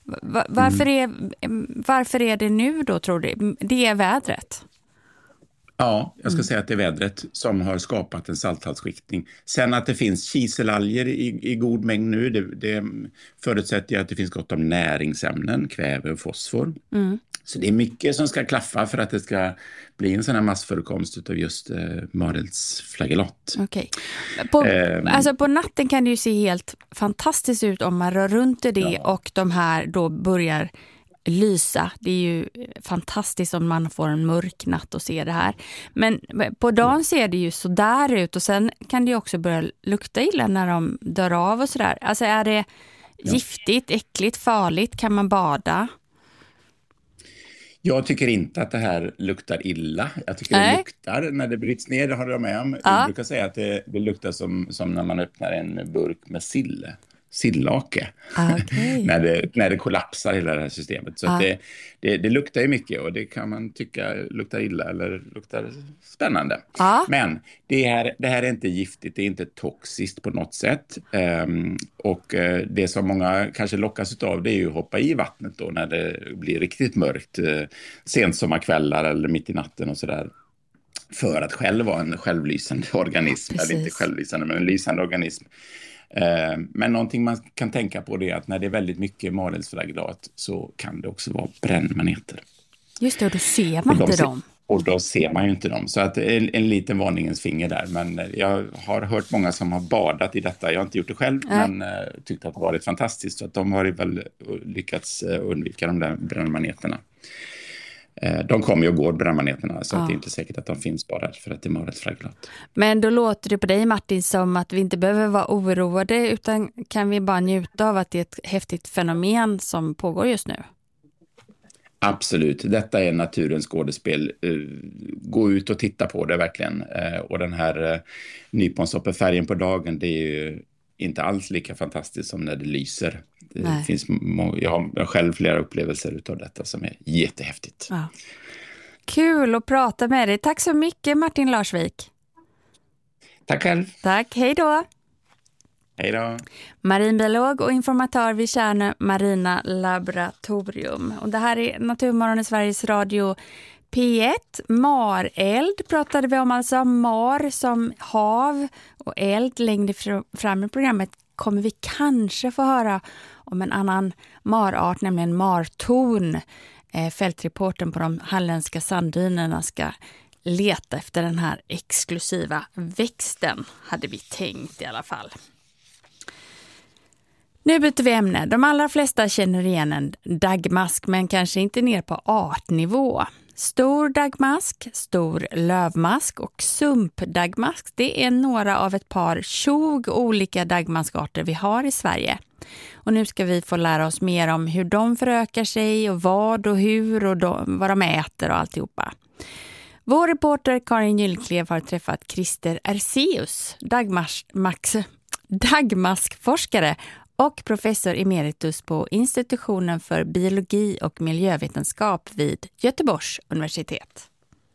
varför är det nu då tror du? Det är vädret? Ja, jag ska säga att det är vädret som har skapat en salthaltsskiktning. Sen att det finns kiselalger i god mängd nu, det förutsätter att det finns gott om näringsämnen, kväve och fosfor. Så det är mycket som ska klaffa för att det ska bli en sån här massförekomst av just marelsflagellat. Okej. På natten kan det ju se helt fantastiskt ut om man rör runt i det och de här då börjar lysa. Det är ju fantastiskt om man får en mörk natt och ser det här. Men på dagen ser det ju så där ut och sen kan det ju också börja lukta illa när de dör av och sådär. Alltså är det giftigt, äckligt, farligt? Kan man bada? Jag tycker inte att det här luktar illa. Jag tycker det luktar när det bryts ner, det har jag med om. Jag brukar säga att det luktar som när man öppnar en burk med sillake. när det kollapsar hela det här systemet. Så att det luktar ju mycket och det kan man tycka luktar illa eller luktar spännande. Men det här är inte giftigt, det är inte toxiskt på något sätt. Och det som många kanske lockas av det är ju att hoppa i vattnet då när det blir riktigt mörkt. Sent sommarkvällar eller mitt i natten och sådär. För att själv vara en självlysande organism. Eller inte självlysande men en lysande organism. Men någonting man kan tänka på det är att när det är väldigt mycket marelsflagellat så kan det också vara brännmaneter. Just det, och då ser man inte dem. Och då ser man ju inte dem. Så att en liten varningens finger där. Men jag har hört många som har badat i detta. Jag har inte gjort det själv men tyckte att det varit fantastiskt. Så att de har väl lyckats undvika de där brännmaneterna. De kommer ju och går brännmaneterna så att det är inte säkert att de finns bara för att det är marelsflagellat. Men då låter det på dig Martin som att vi inte behöver vara oroade utan kan vi bara njuta av att det är ett häftigt fenomen som pågår just nu? Absolut, detta är naturens skådespel. Gå ut och titta på det verkligen. Och den här nyponsoppefärgen på dagen, det är ju inte alls lika fantastiskt som när det lyser. Det finns jag har själv flera upplevelser av detta som är jättehäftigt. Ja. Kul att prata med dig. Tack så mycket Martin Larsvik. Tack själv. Tack, hej då. Hej då! Marinbiolog och informatör vid Tjärnö Marina Laboratorium. Och det här är Naturmorgon i Sveriges Radio P1. Mareld pratade vi om, alltså mar som hav och eld. Längre fram i programmet kommer vi kanske få höra om en annan marart, nämligen martorn. Fältreporten på de halländska sanddynerna ska leta efter den här exklusiva växten, hade vi tänkt i alla fall. Nu byter vi ämne. De allra flesta känner igen en daggmask, men kanske inte ner på artnivå. Stor daggmask, stor lövmask och sumpdaggmask, det är några av ett par 20 olika daggmaskarter vi har i Sverige. Och nu ska vi få lära oss mer om hur de förökar sig och vad och hur och vad de äter och alltihopa. Vår reporter Karin Gyllklev har träffat Christer Erseus, daggmaskforskare och professor emeritus på Institutionen för biologi och miljövetenskap vid Göteborgs universitet.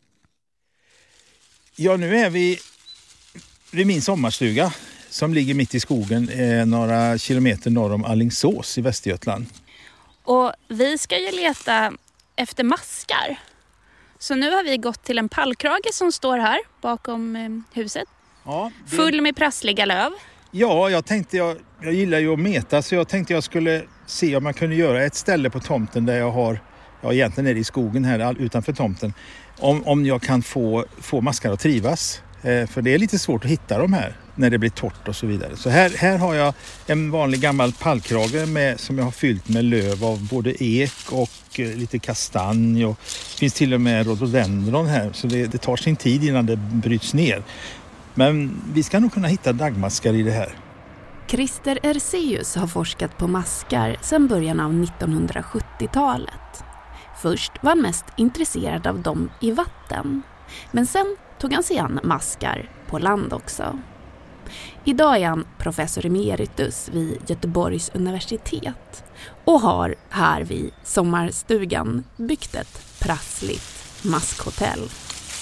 Ja, nu är vi vid min sommarstuga som ligger mitt i skogen några kilometer norr om Alingsås i Västergötland. Och vi ska ju leta efter maskar. Så nu har vi gått till en pallkrage som står här bakom huset. Ja, full med prassliga löv. Ja, jag gillar ju att meta, så jag tänkte jag skulle se om man kunde göra ett ställe på tomten där jag har, egentligen är det i skogen här utanför tomten, om jag kan få maskar att trivas. För det är lite svårt att hitta dem här när det blir torrt och så vidare. Så här har jag en vanlig gammal pallkrage som jag har fyllt med löv av både ek och lite kastanj, och det finns till och med rhododendron här, så det tar sin tid innan det bryts ner. Men vi ska nog kunna hitta daggmaskar i det här. Christer Erseus har forskat på maskar sedan början av 1970-talet. Först var han mest intresserad av dem i vatten. Men sen tog han sig an maskar på land också. Idag är han professor emeritus vid Göteborgs universitet och har här vid sommarstugan byggt ett prassligt maskhotell.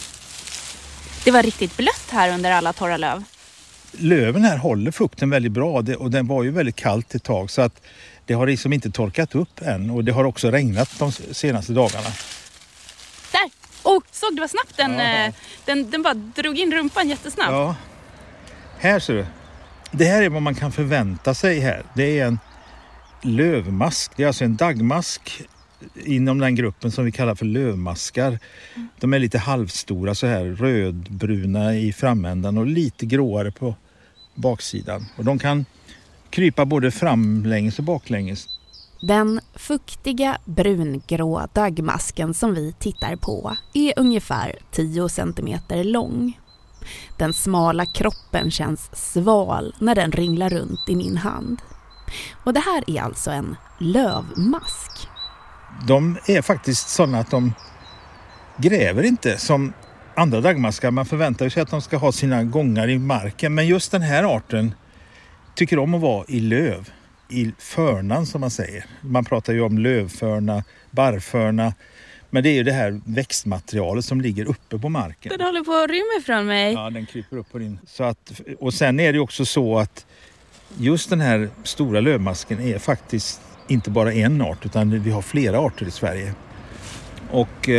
Det var riktigt blött här under alla torra löv. Löven här håller fukten väldigt bra, och den var ju väldigt kallt ett tag, så att det har liksom inte torkat upp än, och det har också regnat de senaste dagarna. Där! Såg du vad snabbt den bara drog in rumpan jättesnabbt. Ja, här ser du. Det här är vad man kan förvänta sig här. Det är en lövmask, det är alltså en daggmask inom den gruppen som vi kallar för lövmaskar. De är lite halvstora så här, rödbruna i framändan och lite gråare på baksidan. Och de kan krypa både framlänges och baklänges. Den fuktiga brungrå daggmasken som vi tittar på är ungefär 10 centimeter lång. Den smala kroppen känns sval när den ringlar runt i min hand. Och det här är alltså en lövmask. De är faktiskt sådana att de gräver inte som andra daggmaskar. Man förväntar sig att de ska ha sina gångar i marken. Men just den här arten tycker om att vara i löv. I förnan som man säger. Man pratar ju om lövförna, barrförna. Men det är ju det här växtmaterialet som ligger uppe på marken. Den håller på att rymma från mig. Ja, den kryper upp på din. Och sen är det också så att just den här stora lövmasken är faktiskt inte bara en art, utan vi har flera arter i Sverige. Och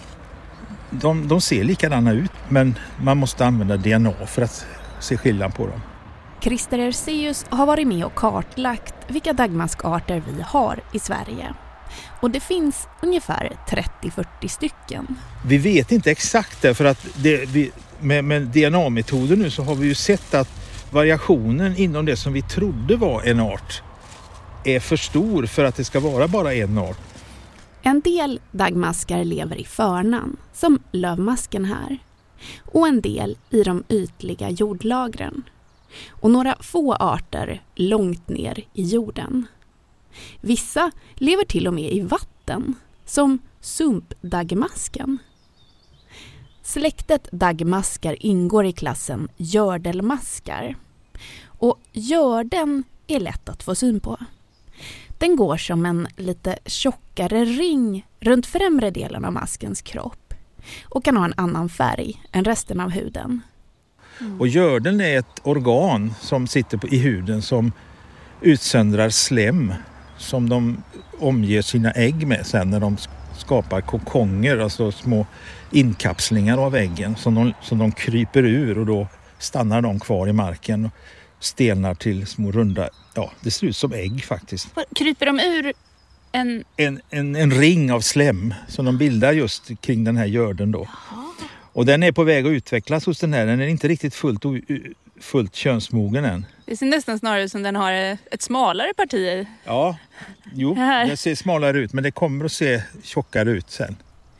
de ser likadana ut, men man måste använda DNA för att se skillnad på dem. Christer Erseus har varit med och kartlagt vilka daggmaskarter vi har i Sverige. Och det finns ungefär 30-40 stycken. Vi vet inte exakt det, för att med DNA-metoder nu så har vi ju sett att variationen inom det som vi trodde var en art är för stor för att det ska vara bara en art. En del daggmaskar lever i förnan, som lövmasken här. Och en del i de ytliga jordlagren. Och några få arter långt ner i jorden. Vissa lever till och med i vatten, som sumpdaggmasken. Släktet daggmaskar ingår i klassen gördelmaskar. Och görden är lätt att få syn på. Den går som en lite tjockare ring runt främre delen av maskens kropp och kan ha en annan färg än resten av huden. Och görden är ett organ som sitter i huden som utsöndrar slem som de omger sina ägg med sen när de skapar kokonger, alltså små inkapslingar av äggen som de kryper ur, och då stannar de kvar i marken och stelnar till små runda, det ser ut som ägg faktiskt. Kryper de ur en ring av slem som de bildar just kring den här görden då. Jaha. Och den är på väg att utvecklas hos den här. Den är inte riktigt fullt könsmogen än. Det ser nästan snarare ut som den har ett smalare parti. Ja, det ser smalare ut, men det kommer att se tjockare ut sen.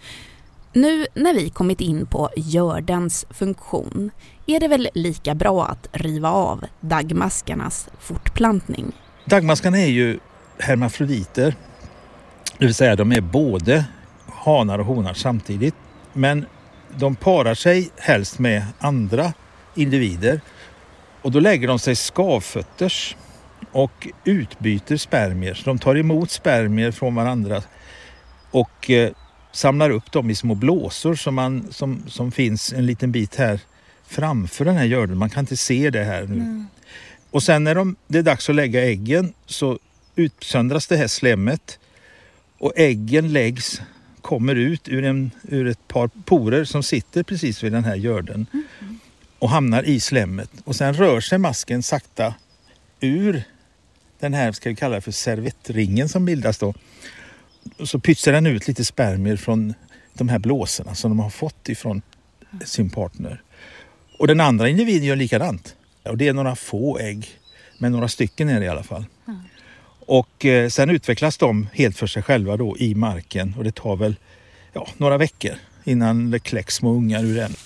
Nu när vi kommit in på gördens funktion är det väl lika bra att riva av daggmaskarnas fortplantning. Daggmaskarna är ju hermafroditer. Det vill säga de är både hanar och honar samtidigt. Men de parar sig helst med andra individer. Och då lägger de sig skavfötters och utbyter spermier. Så de tar emot spermier från varandra och samlar upp dem i små blåsor som finns en liten bit här framför den här görden. Man kan inte se det här nu. Och sen när det är dags att lägga äggen så utsöndras det här slemmet och äggen kommer ut ur ett par porer som sitter precis vid den här görden och hamnar i slemmet. Och sen rör sig masken sakta ur den här, ska vi kalla det för servettringen som bildas då. Och så pytsar den ut lite spermier från de här blåsorna som de har fått ifrån sin partner. Och den andra individen gör likadant. Och det är några få ägg, men några stycken är det i alla fall. Och sen utvecklas de helt för sig själva då i marken. Och det tar väl några veckor innan det kläcks små ungar ur den.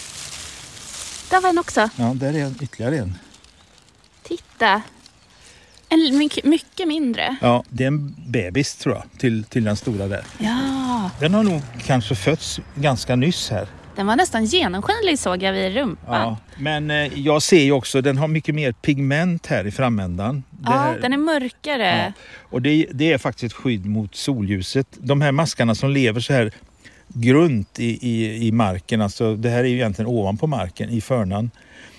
Där var en också. Ja, där är ytterligare en. Titta. En mycket mindre. Ja, det är en bebis tror jag till den stora där. Ja. Den har nog kanske fötts ganska nyss här. Den var nästan genomskinlig såg jag vid rumpan. Ja, men jag ser ju också, den har mycket mer pigment här i framändan. Den är mörkare. Ja, och det är faktiskt ett skydd mot solljuset. De här maskarna som lever så här grunt i marken, alltså det här är ju egentligen ovanpå marken i förnan.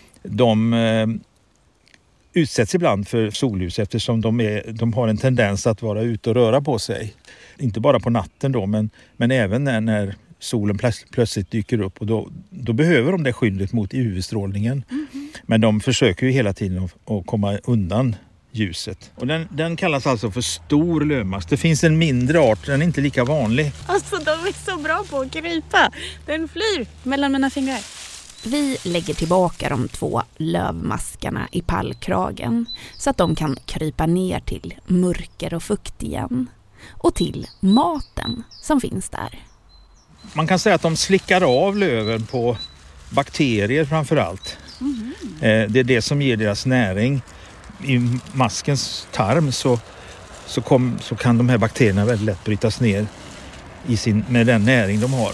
De utsätts ibland för solljus eftersom de har en tendens att vara ute och röra på sig. Inte bara på natten då, men även när solen plötsligt dyker upp, och då behöver de det skyddet mot UV-strålningen. Men de försöker ju hela tiden att komma undan ljuset. Och den kallas alltså för stor lövmask. Det finns en mindre art, den är inte lika vanlig. Alltså de är så bra på att krypa. Den flyr mellan mina fingrar. Vi lägger tillbaka de 2 lövmaskarna i pallkragen så att de kan krypa ner till mörker och fukt igen. Och till maten som finns där. Man kan säga att de slickar av löven på bakterier framför allt. Det är det som ger deras näring. I maskens tarm så kan de här bakterierna väldigt lätt brytas ner med den näring de har.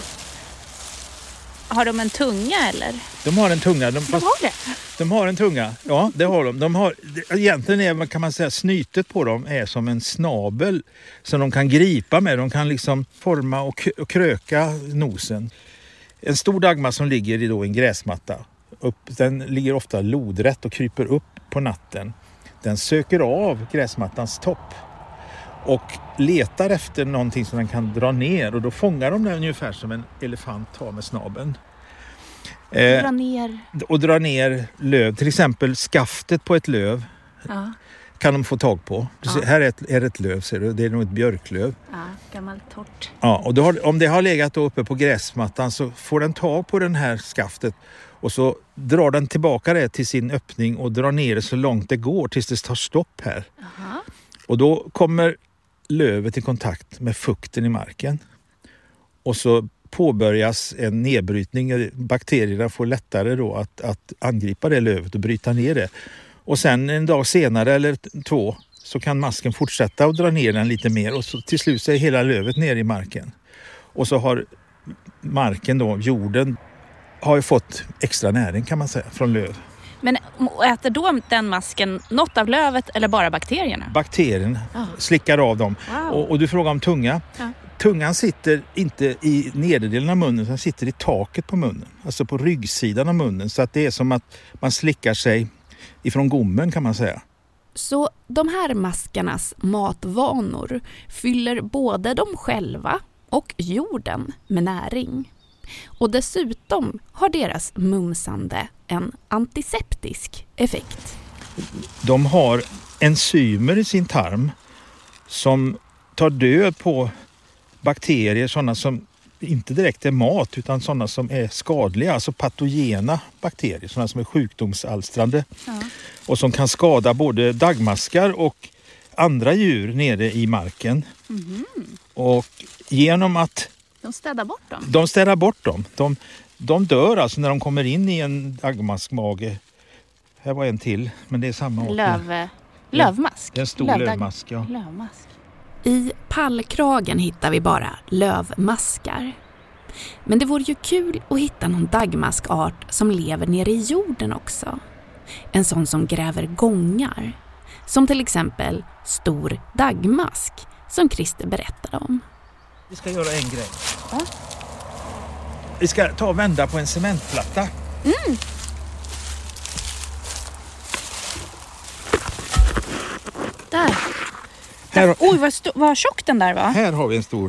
Har de en tunga eller? De har en tunga. De har en tunga, ja det har de. Egentligen kan man säga snytet på dem är som en snabel som de kan gripa med. De kan liksom forma och kröka nosen. En stor daggmask som ligger i en gräsmatta. Den ligger ofta lodrätt och kryper upp på natten. Den söker av gräsmattans topp och letar efter någonting som den kan dra ner, och då fångar de den ungefär som en elefant tar med snabeln. Dra ner löv, till exempel skaftet på ett löv kan de få tag på. Här är ett löv, ser du, det är nog ett björklöv. Ja, gammalt torrt. Ja, och om det har legat uppe på gräsmattan så får den tag på den här skaftet och så drar den tillbaka det till sin öppning och drar ner det så långt det går tills det tar stopp här. Aha. Och då kommer lövet i kontakt med fukten i marken. Och så påbörjas en nedbrytning. Bakterierna får lättare då att angripa det lövet och bryta ner det. Och sen en dag senare eller 2 så kan masken fortsätta att dra ner den lite mer. Och så till slut så är hela lövet ner i marken. Och så har marken då, jorden, har ju fått extra näring kan man säga från löv. Men äter då den masken något av lövet eller bara bakterierna? Bakterierna slickar av dem. Wow. Och du frågar om tunga. Ja. tungan sitter inte i nederdelen av munnen, den sitter i taket på munnen. Alltså på ryggsidan av munnen. Så att det är som att man slickar sig ifrån gommen, kan man säga. Så de här maskarnas matvanor fyller både dem själva och jorden med näring. Och dessutom har deras mumsande en antiseptisk effekt. De har enzymer i sin tarm som tar död på bakterier, sådana som inte direkt är mat utan sådana som är skadliga, alltså patogena bakterier, sådana som är sjukdomsalstrande och som kan skada både daggmaskar och andra djur nere i marken. Och genom att de städar bort dem? De städar bort dem. De dör alltså när de kommer in i en daggmaskmage. Här var en till, men det är samma art. Lövmask? Det är en stor lövmask, ja. Lövmask. I pallkragen hittar vi bara lövmaskar. Men det vore ju kul att hitta någon daggmaskart som lever nere i jorden också. En sån som gräver gångar. Som till exempel stor daggmask som Christer berättade om. Vi ska göra en grej. Ja. Vi ska ta och vända på en cementplatta. Där. Här. Oj, vad tjock den där var. Här har vi en stor.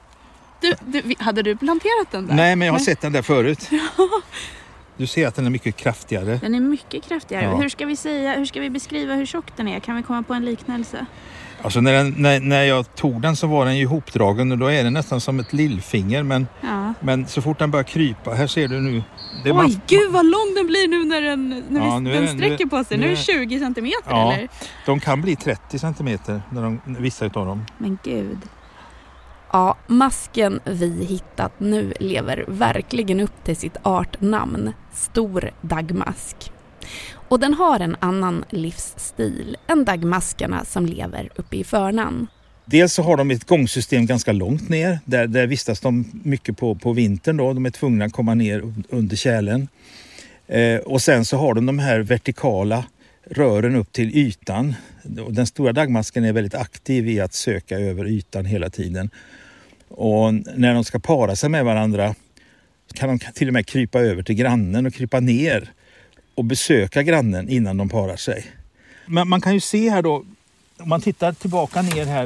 Hade du planterat den där? Nej, men jag har sett den där förut. Du ser att den är mycket kraftigare. Den är mycket kraftigare. Ja. Hur ska vi beskriva hur tjock den är? Kan vi komma på en liknelse? Alltså när jag tog den så var den ju ihopdragen och då är den nästan som ett lillfinger. Men så fort den börjar krypa, här ser du nu. Gud vad lång den blir nu när den sträcker på sig. Nu är det 20 centimeter eller? De kan bli 30 centimeter vissa utav dem. Men gud. Ja, masken vi hittat nu lever verkligen upp till sitt artnamn, stor daggmask. Och den har en annan livsstil än daggmaskarna som lever uppe i Förnan. Dels så har de ett gångsystem ganska långt ner. Där vistas de mycket på vintern då. De är tvungna att komma ner under kärlen. Och sen så har de här vertikala rören upp till ytan. Den stora daggmasken är väldigt aktiv i att söka över ytan hela tiden. Och när de ska para sig med varandra kan de till och med krypa över till grannen och krypa ner och besöka grannen innan de parar sig. Men man kan ju se här då, om man tittar tillbaka ner här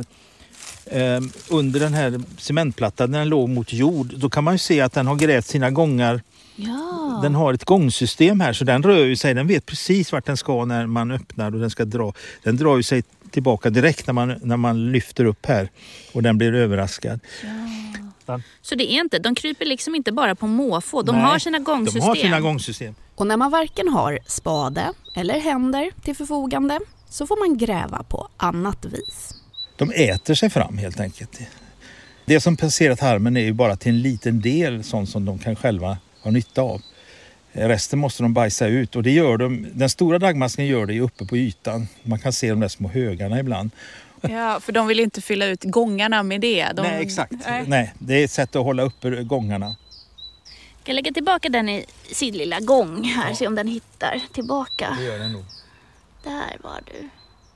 under den här cementplattan när den låg mot jord, då kan man ju se att den har grävt sina gångar. Ja. Den har ett gångsystem här så den rör ju sig, den vet precis vart den ska när man öppnar och den ska dra. Den drar ju sig tillbaka direkt när man lyfter upp här och den blir överraskad. Ja. Så det är inte, de kryper liksom inte bara på måfå, de har sina gångsystem. De har sina gångsystem. Och när man varken har spade eller händer till förfogande så får man gräva på annat vis. De äter sig fram helt enkelt. Det som passerar tarmen är ju bara till en liten del sånt som de kan själva ha nytta av. Resten måste de bajsa ut och det gör de. Den stora daggmasken gör det ju uppe på ytan. Man kan se de där små högarna ibland. Ja, för de vill inte fylla ut gångarna med det. Nej, exakt. Nej, det är ett sätt att hålla uppe gångarna. Jag kan lägga tillbaka den i sin lilla gång här, se om den hittar tillbaka. Det gör den nog. Där var du.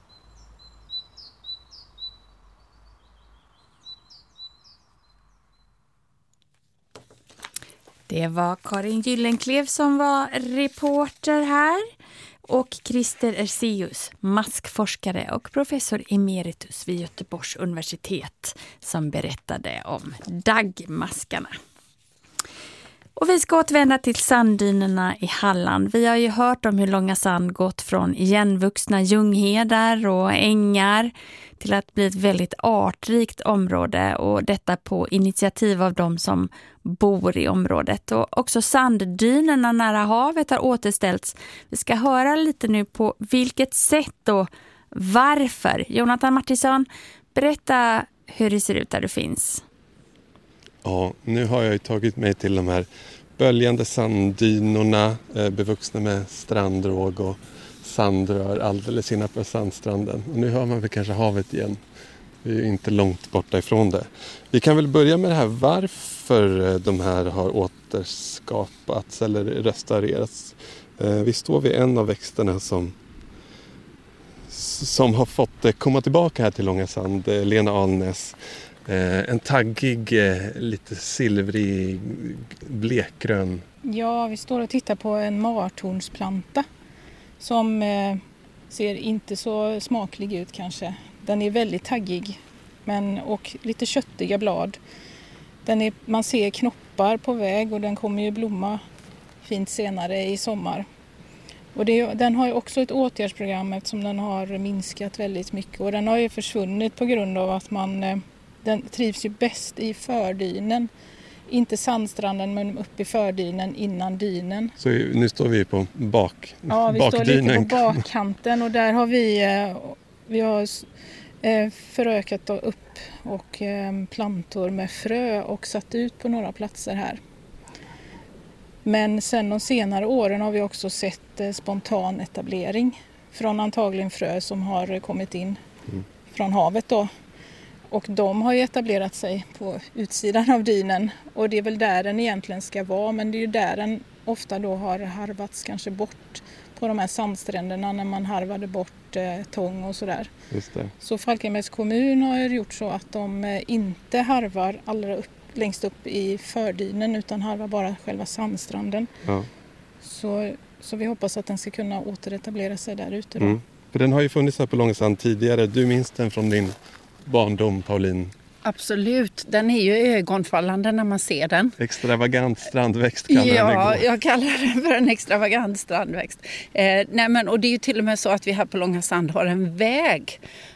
Det var Karin Gyllenklev som var reporter här och Christer Erseus, maskforskare och professor emeritus vid Göteborgs universitet som berättade om daggmaskarna. Och vi ska återvända till sanddynerna i Halland. Vi har ju hört om hur Långa Sand gått från igenvuxna ljunghedar och ängar till att bli ett väldigt artrikt område och detta på initiativ av de som bor i området. Och också sanddynerna nära havet har återställts. Vi ska höra lite nu på vilket sätt och varför. Jonathan Martinsson, berätta hur det ser ut där du finns. Ja, nu har jag ju tagit mig till de här böljande sanddynorna bevuxna med strandråg och sandrör alldeles innanför sandstranden. Och nu hör man väl kanske havet igen. Vi är ju inte långt borta ifrån det. Vi kan väl börja med det här varför de här har återskapats eller restaurerats. Vi står vid en av växterna som har fått komma tillbaka här till Långasand, Lena Alnäs. En taggig, lite silvrig, blekgrön. Ja, vi står och tittar på en martornsplanta som ser inte så smaklig ut kanske. Den är väldigt taggig och lite köttiga blad. Man ser knoppar på väg och den kommer ju blomma fint senare i sommar. Och den har ju också ett åtgärdsprogram eftersom den har minskat väldigt mycket. Och den har ju försvunnit på grund av att den trivs ju bäst i fördynen. Inte sandstranden men upp i fördynen innan dynen. Så nu står vi på bakdynen. Ja, vi står lite på bakkanten och där har vi har förökat upp och plantor med frö och satt ut på några platser här. Men sen de senare åren har vi också sett spontan etablering från antagligen frö som har kommit in från havet då. Och de har ju etablerat sig på utsidan av dynen och det är väl där den egentligen ska vara, men det är ju där den ofta då har harvats kanske bort på de här sandstränderna när man harvade bort tång och sådär. Just det. Så Falkenbergs kommun har gjort så att de inte harvar längst upp i fördynen utan harvar bara själva sandstranden. Ja. Så vi hoppas att den ska kunna återetablera sig där ute då. För den har ju funnits här på Långasand tidigare. Du minns den från din barndom, Pauline? Absolut, den är ju ögonfallande när man ser den. Extravagant strandväxt kallar den det. Ja, jag kallar den för en extravagant strandväxt. Och det är ju till och med så att vi här på Långasand har en väg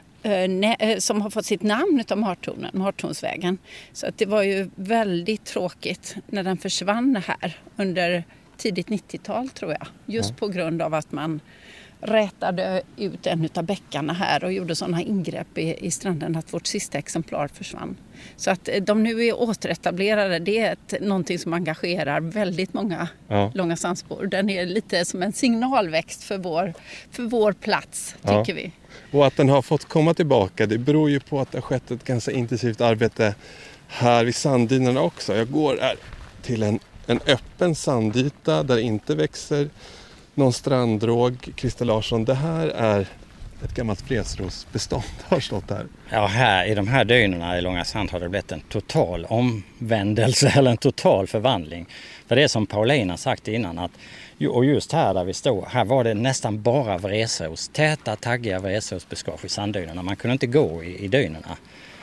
som har fått sitt namn av Martornsvägen. Så att det var ju väldigt tråkigt när den försvann här under tidigt 90-tal tror jag. Just på grund av att man rätade ut en av bäckarna här och gjorde sådana ingrepp i stranden att vårt sista exemplar försvann. Så att de nu är återetablerade, det är någonting som engagerar väldigt många Långasandsbor. Den är lite som en signalväxt för vår plats, tycker vi. Och att den har fått komma tillbaka, det beror ju på att det har skett ett ganska intensivt arbete här vid sanddynerna också. Jag går här till en öppen sandyta där det inte växer någon strandråg. Christer Larsson, det här är ett gammalt vresrosbestånd har stått här. Ja, här i de här dynerna i Långasand har det blivit en total omvändelse eller en total förvandling. För det är som Pauline har sagt innan att och just här där vi står, här var det nästan bara vresros, täta taggiga vresrosbuskage i sanddynerna. Man kunde inte gå i dynerna.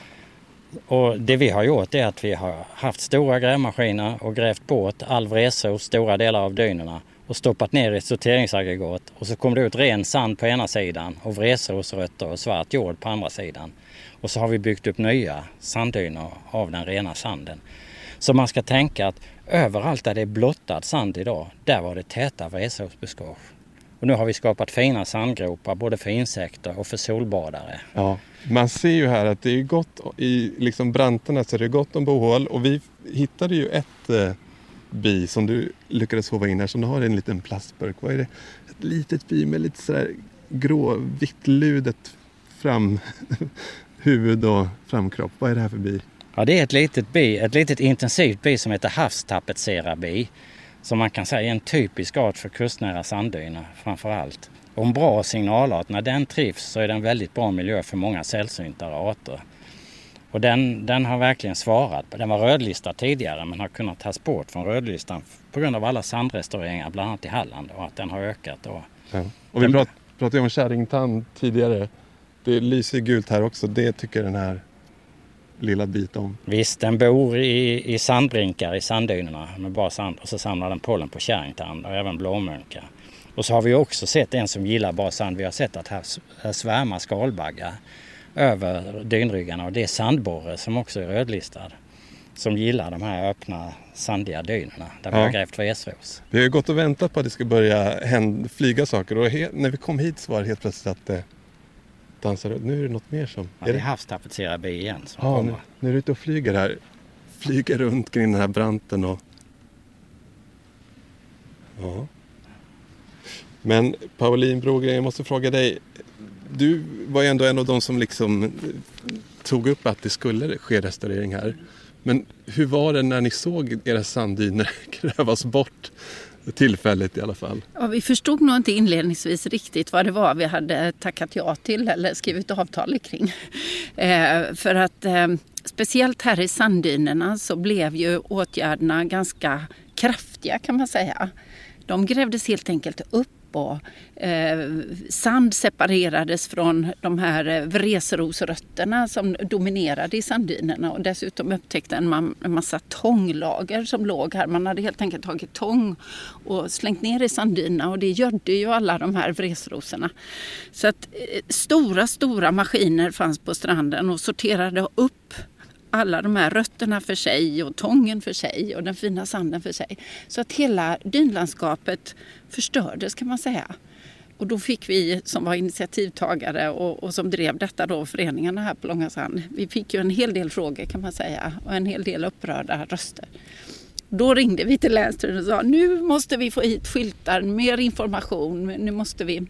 Och det vi har gjort är att vi har haft stora grävmaskiner och grävt bort all vresros, stora delar av dynerna och stoppat ner i ett sorteringsaggregat och så kom det ut ren sand på ena sidan och vresrosrötter och svart jord på andra sidan. Och så har vi byggt upp nya sanddyner av den rena sanden. Så man ska tänka att överallt där det är blottad sand idag, där var det täta vresrosbuskage. Och nu har vi skapat fina sandgropar både för insekter och för solbadare. Ja, man ser ju här att det är gott i liksom branterna så är det gott om bohål och vi hittade ju ett bi som du lyckades hova in här som du har i en liten plastburk. Vad är det? Ett litet bi med lite sådär vitludet huvud och framkropp. Vad är det här för bi? Ja, det är ett litet intensivt bi som heter havstapetserarbi. Som man kan säga är en typisk art för kustnära sanddyner framför allt. Och en bra signalart, när den trivs så är den väldigt bra miljö för många sällsyntare arter. Och den har verkligen svarat. Den var rödlistad tidigare men har kunnat tas bort från rödlistan på grund av alla sandrestaureringar bland annat i Halland och att den har ökat. Ja. Och vi pratade om kärringtand tidigare. Det lyser gult här också. Det tycker den här lilla bit om. Visst, den bor i sandbrinkar i sanddynerna med bara sand och så samlar den pollen på kärringtand och även blåmunkar. Och så har vi också sett en som gillar bara sand. Vi har sett att här svärmar skalbaggar över dynryggarna och det är sandborre som också är rödlistad som gillar de här öppna sandiga dynerna där vi har grävt vresros. Vi har ju gått och väntat på att det ska börja flyga saker och när vi kom hit så var det helt plötsligt att det dansar. Nu är det något mer som... Ja, det är havstapetserarbi igen som kommer. Nu är du ute och flyger här. Flyger runt kring den här branten och... Ja. Men Pauline Brogren, jag måste fråga dig. Du var ju ändå en av de som liksom tog upp att det skulle ske restaurering här. Men hur var det när ni såg era sanddyner grävas bort tillfälligt i alla fall. Ja, vi förstod nog inte inledningsvis riktigt vad det var vi hade tackat ja till eller skrivit avtal kring. För att speciellt här i sanddynerna så blev ju åtgärderna ganska kraftiga kan man säga. De grävdes helt enkelt upp och sand separerades från de här vresrosrötterna som dominerade i sanddynerna och dessutom upptäckte en massa tånglager som låg här. Man hade helt enkelt tagit tång och slängt ner i sanddynerna och det gödde ju alla de här vresrosorna. Så att stora maskiner fanns på stranden och sorterade upp alla de här rötterna för sig och tången för sig och den fina sanden för sig. Så att hela dynlandskapet förstördes kan man säga. Och då fick vi som var initiativtagare och som drev detta då, föreningarna här på Långa Sand. Vi fick ju en hel del frågor kan man säga och en hel del upprörda röster. Då ringde vi till Länsstyrelsen och sa nu måste vi få hit skyltar, mer information, nu måste vi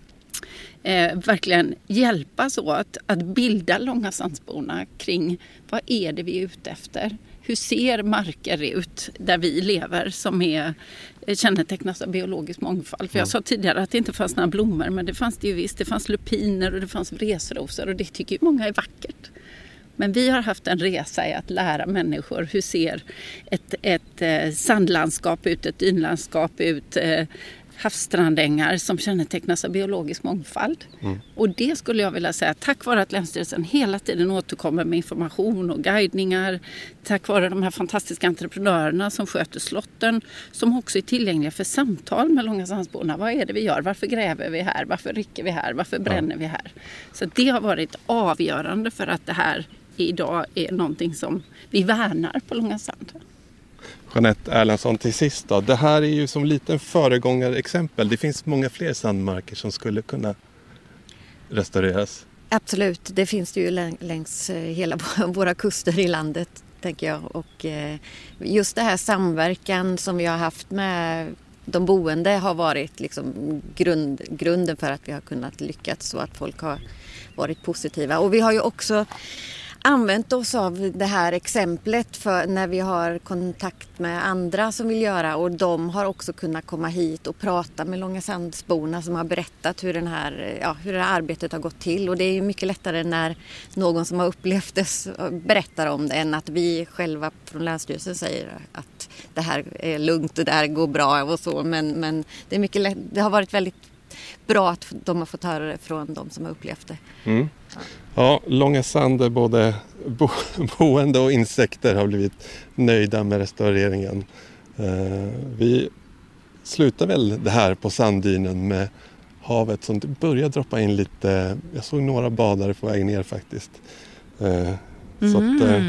verkligen hjälpas åt att bilda Långasandsborna kring vad är det vi är ute efter. Hur ser marker ut där vi lever som är kännetecknas av biologisk mångfald? För jag sa tidigare att det inte fanns några blommor men det fanns det ju visst. Det fanns lupiner och det fanns vresrosor och det tycker ju många är vackert. Men vi har haft en resa i att lära människor hur ser ett sandlandskap ut, ett dynlandskap ut, havsstrandängar som kännetecknas av biologisk mångfald. Och det skulle jag vilja säga tack vare att Länsstyrelsen hela tiden återkommer med information och guidningar, tack vare de här fantastiska entreprenörerna som sköter slotten, som också är tillgängliga för samtal med Långasandsborna. Vad är det vi gör? Varför gräver vi här? Varför rycker vi här? Varför bränner vi här? Så det har varit avgörande för att det här idag är någonting som vi värnar på Långa Sand. Jeanette Erlandsson, till sist då. Det här är ju som liten föregångare exempel. Det finns många fler sandmarker som skulle kunna restaureras. Absolut, det finns det ju längs hela våra kuster i landet, tänker jag. Och just det här samverkan som vi har haft med de boende har varit liksom grunden för att vi har kunnat lyckas så att folk har varit positiva. Och vi har ju också använt oss av det här exemplet för när vi har kontakt med andra som vill göra, och de har också kunnat komma hit och prata med Långasandsborna som har berättat hur det här arbetet har gått till. Och det är ju mycket lättare när någon som har upplevt det berättar om det än att vi själva från Länsstyrelsen säger att det här är lugnt och det här går bra och så. Men det är mycket det har varit väldigt bra att de har fått höra det från de som har upplevt det. Ja, Långa Sand, både boende och insekter har blivit nöjda med restaureringen. Vi slutar väl det här på sanddynen med havet som börjar droppa in lite. Jag såg några badare på väg ner faktiskt. Så att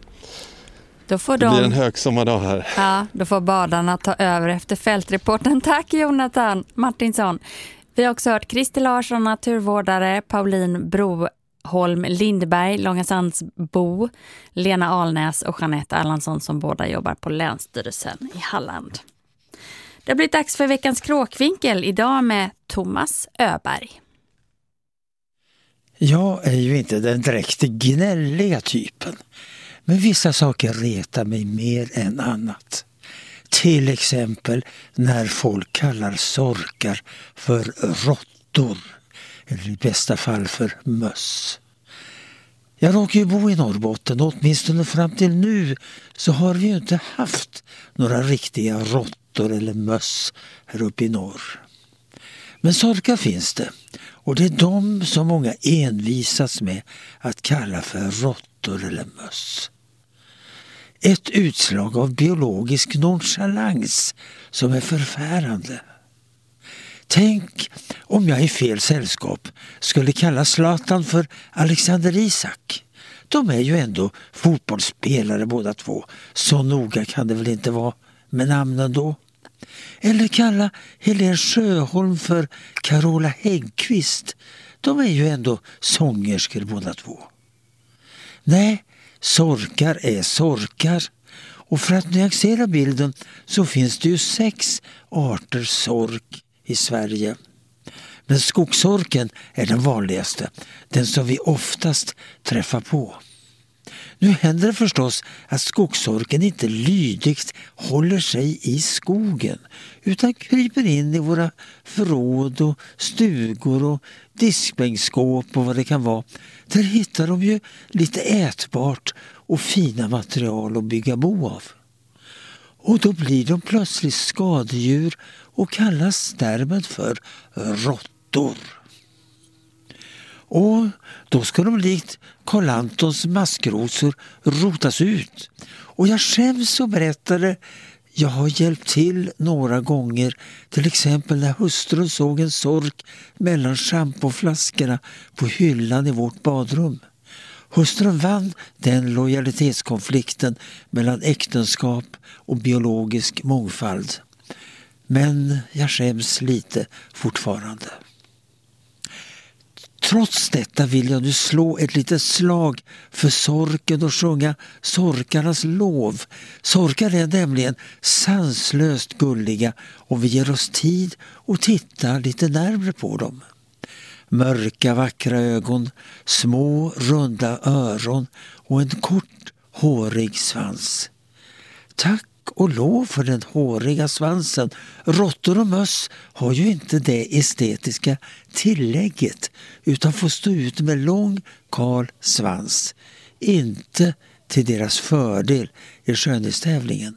då får det blir en högsommardag här. Ja, då får badarna ta över efter fältreporten. Tack Jonathan Martinsson. Vi har också hört Christer Larsson, naturvårdare, Pauline Broholm Lindberg, Långasandsbo, Lena Alnäs och Jeanette Erlandsson som båda jobbar på Länsstyrelsen i Halland. Det har blivit dags för veckans kråkvinkel idag med Thomas Öberg. Jag är ju inte den direkt gnälliga typen, men vissa saker retar mig mer än annat. Till exempel när folk kallar sorkar för råttor, eller i bästa fall för möss. Jag råkar ju bo i Norrbotten och åtminstone fram till nu så har vi ju inte haft några riktiga råttor eller möss här uppe i norr. Men sorkar finns det, och det är de som många envisas med att kalla för råttor eller möss. Ett utslag av biologisk nonchalans som är förfärande. Tänk om jag i fel sällskap skulle kalla Zlatan för Alexander Isak. De är ju ändå fotbollsspelare båda två. Så noga kan det väl inte vara med namnen då. Eller kalla Helene Sjöholm för Carola Häggkvist. De är ju ändå sångerskor båda två. Nej, sorkar är sorkar. Och för att nyansera bilden så finns det ju 6 arter sork i Sverige. Men skogssorken är den vanligaste, den som vi oftast träffar på. Nu händer det förstås att skogsorken inte lydigt håller sig i skogen utan kryper in i våra förråd och stugor och diskbänkskåp och vad det kan vara. Där hittar de ju lite ätbart och fina material att bygga bo av. Och då blir de plötsligt skadedjur och kallas därmed för råttor. Och då ska de likt Karl Antons maskrosor rotas ut. Och jag skäms och berättade, jag har hjälpt till några gånger, till exempel när hustrun såg en sork mellan schampoflaskorna på hyllan i vårt badrum. Hustrun vann den lojalitetskonflikten mellan äktenskap och biologisk mångfald. Men jag skäms lite fortfarande. Trots detta vill jag nu slå ett litet slag för sorken och sjunga sorkarnas lov. Sorkar är nämligen sanslöst gulliga och vi ger oss tid och tittar lite närmare på dem. Mörka vackra ögon, små runda öron och en kort hårig svans. Tack och lov för den håriga svansen. Råttor och möss har ju inte det estetiska tillägget utan får stå ut med lång kal svans. Inte till deras fördel i skönhetstävlingen.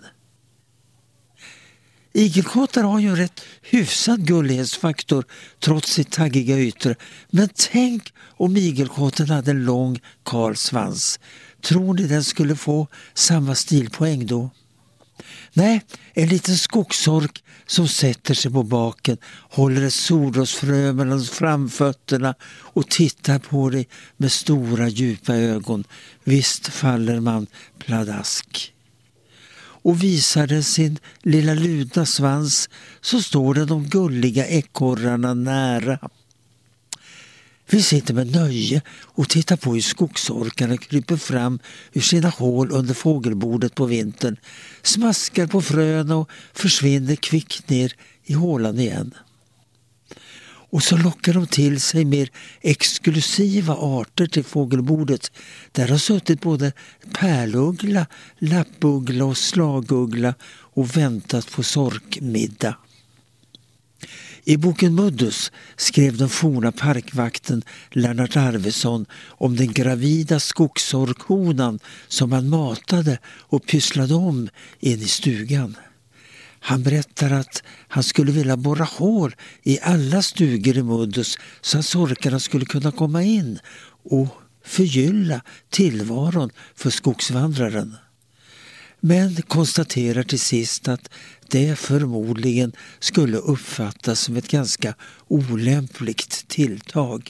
Igelkottar har ju en rätt hyfsad gullighetsfaktor trots sitt taggiga yttre. Men tänk om igelkotten hade en lång kal svans. Tror ni den skulle få samma stilpoäng då? Nej, en liten skogsork som sätter sig på baken, håller ett solrosfrö mellan framfötterna och tittar på dig med stora djupa ögon. Visst faller man pladask. Och visar den sin lilla ludna svans så står den de gulliga ekorrarna nära. Vi sitter med nöje och tittar på hur skogsorkarna kryper fram ur sina hål under fågelbordet på vintern, smaskar på fröna och försvinner kvickt ner i hålan igen. Och så lockar de till sig mer exklusiva arter till fågelbordet. Där har suttit både pärluggla, lappuggla och slaguggla och väntat på sorkmiddag. I boken Muddus skrev den forna parkvakten Lennart Arvidsson om den gravida skogsorkhonan som han matade och pysslade om in i stugan. Han berättar att han skulle vilja borra hål i alla stugor i Muddus så att sorkarna skulle kunna komma in och förgylla tillvaron för skogsvandraren. Men konstaterar till sist att det förmodligen skulle uppfattas som ett ganska olämpligt tilltag.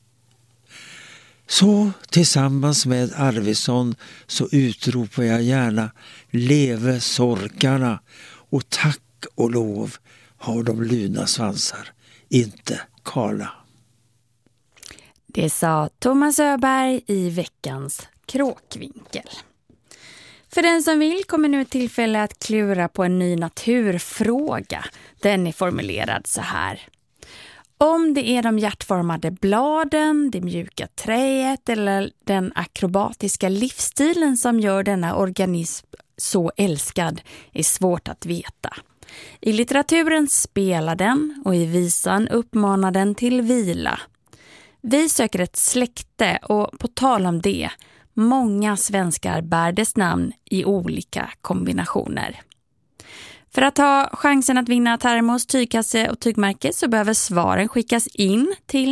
Så tillsammans med Arvidsson så utropar jag gärna leve sorkarna och tack och lov har de luna svansar, inte kala. Det sa Thomas Öberg i veckans Kråkvinkel. För den som vill kommer nu ett tillfälle att klura på en ny naturfråga. Den är formulerad så här. Om det är de hjärtformade bladen, det mjuka träet eller den akrobatiska livsstilen som gör denna organism så älskad är svårt att veta. I litteraturen spelar den och i visan uppmanar den till vila. Vi söker ett släkte och på tal om det, många svenskar bär dess namn i olika kombinationer. För att ha chansen att vinna termos, tygkasse och tygmärke så behöver svaren skickas in till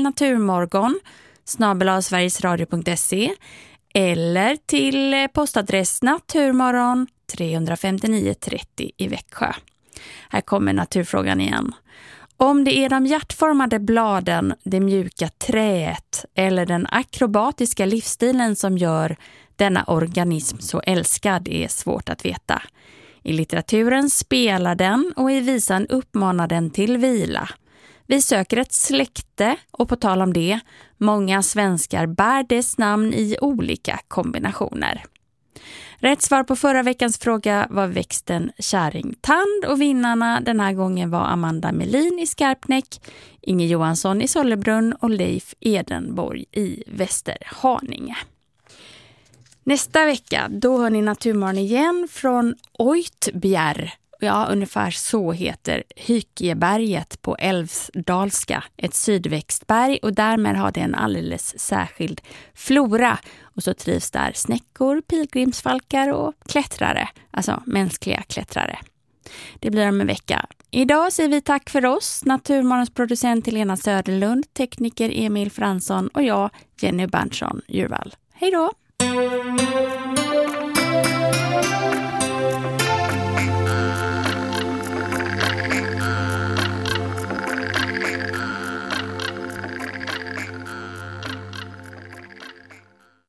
naturmorgon@sverigesradio.se eller till postadress Naturmorgon 359 30 i Växjö. Här kommer naturfrågan igen. Om det är de hjärtformade bladen, det mjuka träet eller den akrobatiska livsstilen som gör denna organism så älskad är svårt att veta. I litteraturen spelar den och i visan uppmanar den till vila. Vi söker ett släkte och på tal om det, många svenskar bär dess namn i olika kombinationer. Rätt svar på förra veckans fråga var växten käringtand och vinnarna den här gången var Amanda Melin i Skarpnäck, Inge Johansson i Sollebrunn och Leif Edenborg i Västerhaninge. Nästa vecka, då hör ni Naturmorgon igen från Oitbjerg. Ja, ungefär så heter Hykjeberget på älvsdalska. Ett sydväxtberg och därmed har det en alldeles särskild flora. Och så trivs där snäckor, pilgrimsfalkar och klättrare. Alltså mänskliga klättrare. Det blir om en vecka. Idag säger vi tack för oss. Naturmorgons producent Helena Söderlund, tekniker Emil Fransson och jag, Jenny Berntsson Djurvall. Hej då!